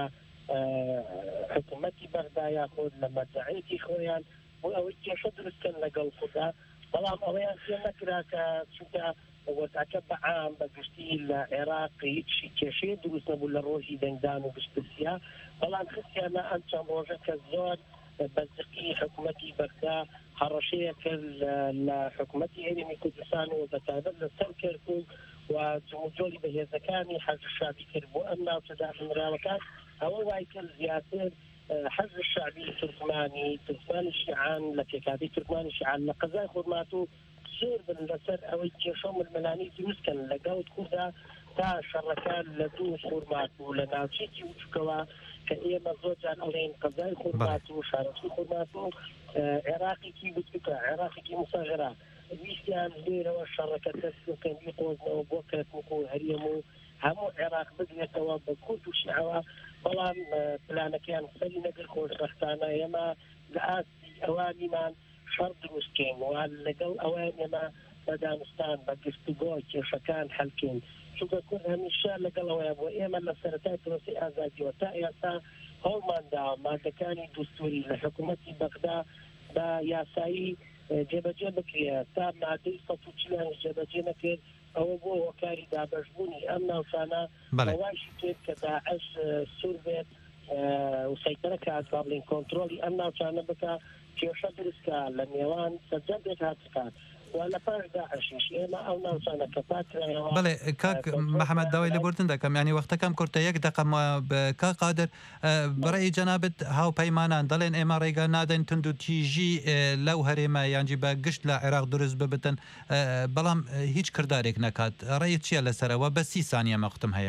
حکوومەتی بەغدا یاخۆ لە مەرجەعیەتی خۆیان بۆ ئەوەی کێشە دروستکەن لەگەڵ خۆدا بەڵام ئەوەیان پێ نەکرا کە چونکە وەرتاکە بەعام بە گشتی لە عێراق هیچ کێشەیە دروست نەبوو لە ڕۆژی دەنگدان و گشتپرسیە بەڵام خستیانە ئەم چەند ڕۆژە کە زۆر بەزقی حکوومەتی بەغدا هەڕەشەیە کرد لە حکوومەتی هەرێمی کوردستان و بەتایبەت لەسەر کەرکووک و جموجۆلی بەهێزەکانی حەزب شەعبی کرد بۆ ئەم ناوچە داخمراوەکان ئەوە وای کرد زیاتر حەزب شەعبی تورکمانی شیعان لە پێکاتی تورکمانی شیعان لە قەزای خورمات و زۆر بن لەسەر ئەوەی کێشە و ململانی دروستکەن لەگەڵ کووردا تا شەڕەکان لە دوو خورمات و لە ناوچێکی وچکەوە کە ئێمە زۆرجان ئەڵێن قەزای خورمات و شارەکی خورمات و عێراقێکی بچووکە عێراقێکی مسەغرە ویستیان لێرەوە شەڕەکە دەستکەندی قۆزنەوە بۆ کەرکووک و هەرێم و هەموو عێراق بگرێتەوە بە کورد و شیعەوە بەڵام پلانەکەیان سەری نەگر خۆشبەختانە ئێمە لە ئاستی ئەوانیمان شەڕ دروستکەین و لەگەڵ ئەوان ئێمە بە دانستان بە گفتوگۆ کێشەکان هەڵکەین چونکە کورد هەمیشە لەگەڵ ئەوەیە بۆ ئێمە لە سەرەتای پرۆسی ئازادیەوە تا ئێستا هەوڵمانداوە مادەکانی دوستوری لە حکوومەتی بەغدا بە یاسایی جێبەجێ بکرێ تا مادەی 140 جێبەجێ نەکرد ئەوە بۆ هۆکاری دابەشبوونی ئەم ناوچانە بەواشی کرد کە داعش سوور بێت و سەیطرە کات با بڵین کۆنتڕۆلی ئەم ناوچانە بکە کێشە دروستکە لە نێوان سەرجەمێک هاتکات ولا پاش داعشیش ئێمە ئەو ناوچانە کە پاکرایەوە بەڵێ کاک محەممەد داوای لێبوردن دەکەم ینی وەختەکەم کورتە یەک دەقەم کا قادر بەڕێی جەنابەت هاوپەیمانان دەڵێن ئێمە ڕێگە نادەین تند و تیژی لەو هەرێمە یانجی بە گشت لە عێراق دروست ببتن بەڵام هیچ کردارێک نەکات ڕێی چییە لەسەرەوە بە 30 سانیە مەختم هەیە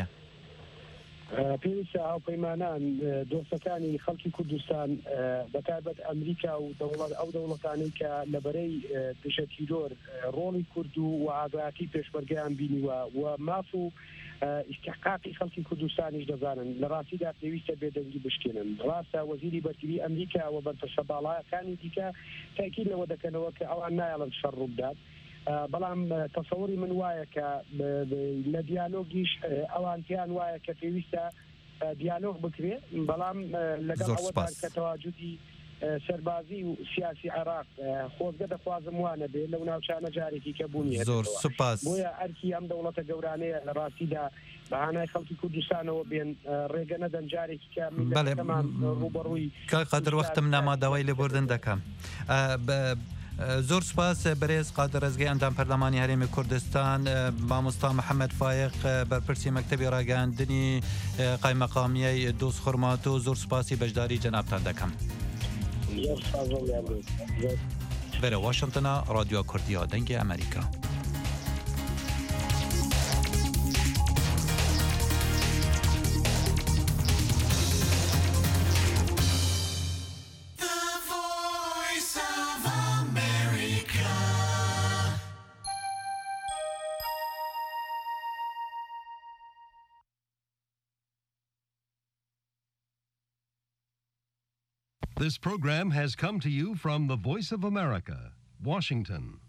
پێویستە هاوپەیمانان دۆستەکانی خەڵکی کوردستان بەتایبەت ئەمریکا و ئەو دەوڵەتانەی کە لەبەرەی دژە تیرۆر ڕۆڵی کورد و ئاگاهی پێشمەرگەیان بینیوە و ماف و استحقاقی خەڵکی کوردستانیش دەزانن لە ڕاستیدا پێویستە بێدەنگی بشکێنن ڕاستە وەزیری بەرگری ئەمریکا و بەرپرسە باڵایەکانی دیکە تاکید لەوە دەکەنەوە کە ئەوان نایەڵن شەڕ ڕوو بدات بەڵام تەسەوری من وایە کە لە دیالۆگیش ئەوانتیان وایە کە پێویستە دیالۆگ بکرێت بەڵام لەگەڵ ئەوەدا کە تەواجودی سەربازی و سیاسی عێراق خۆزگە دەخوازم وانە بێ لەو ناوچانە جارێکی کە بوونیە زۆر سوپاس بۆیە ئەرکی ئەم دەوڵەتە گەورانەیە لە ڕاستیدا بەهانای خەڵکی کوردستانەوە بێن ڕێگە نەدەن جارێکی کە میلەتەکەمان ڕوبەڕووی قادر وەختم ناماداوای لێبوردن دەکەم زۆر سپاس بەرێز قادر ڕێزگەی ئەندام پەرلەمانی هەرێمی کوردستان مامۆستا محەممەد فایق بەرپرسی مەکتەبی ڕاگەاندنی قایمەقامیەی دۆست خورمات و زۆر سپاسی بەشداری جەنابتان دەکەم بەرە واشنگتنە رادیۆ کوردیە دەنگی ئەمریکا This program has come to you from the Voice of America, Washington.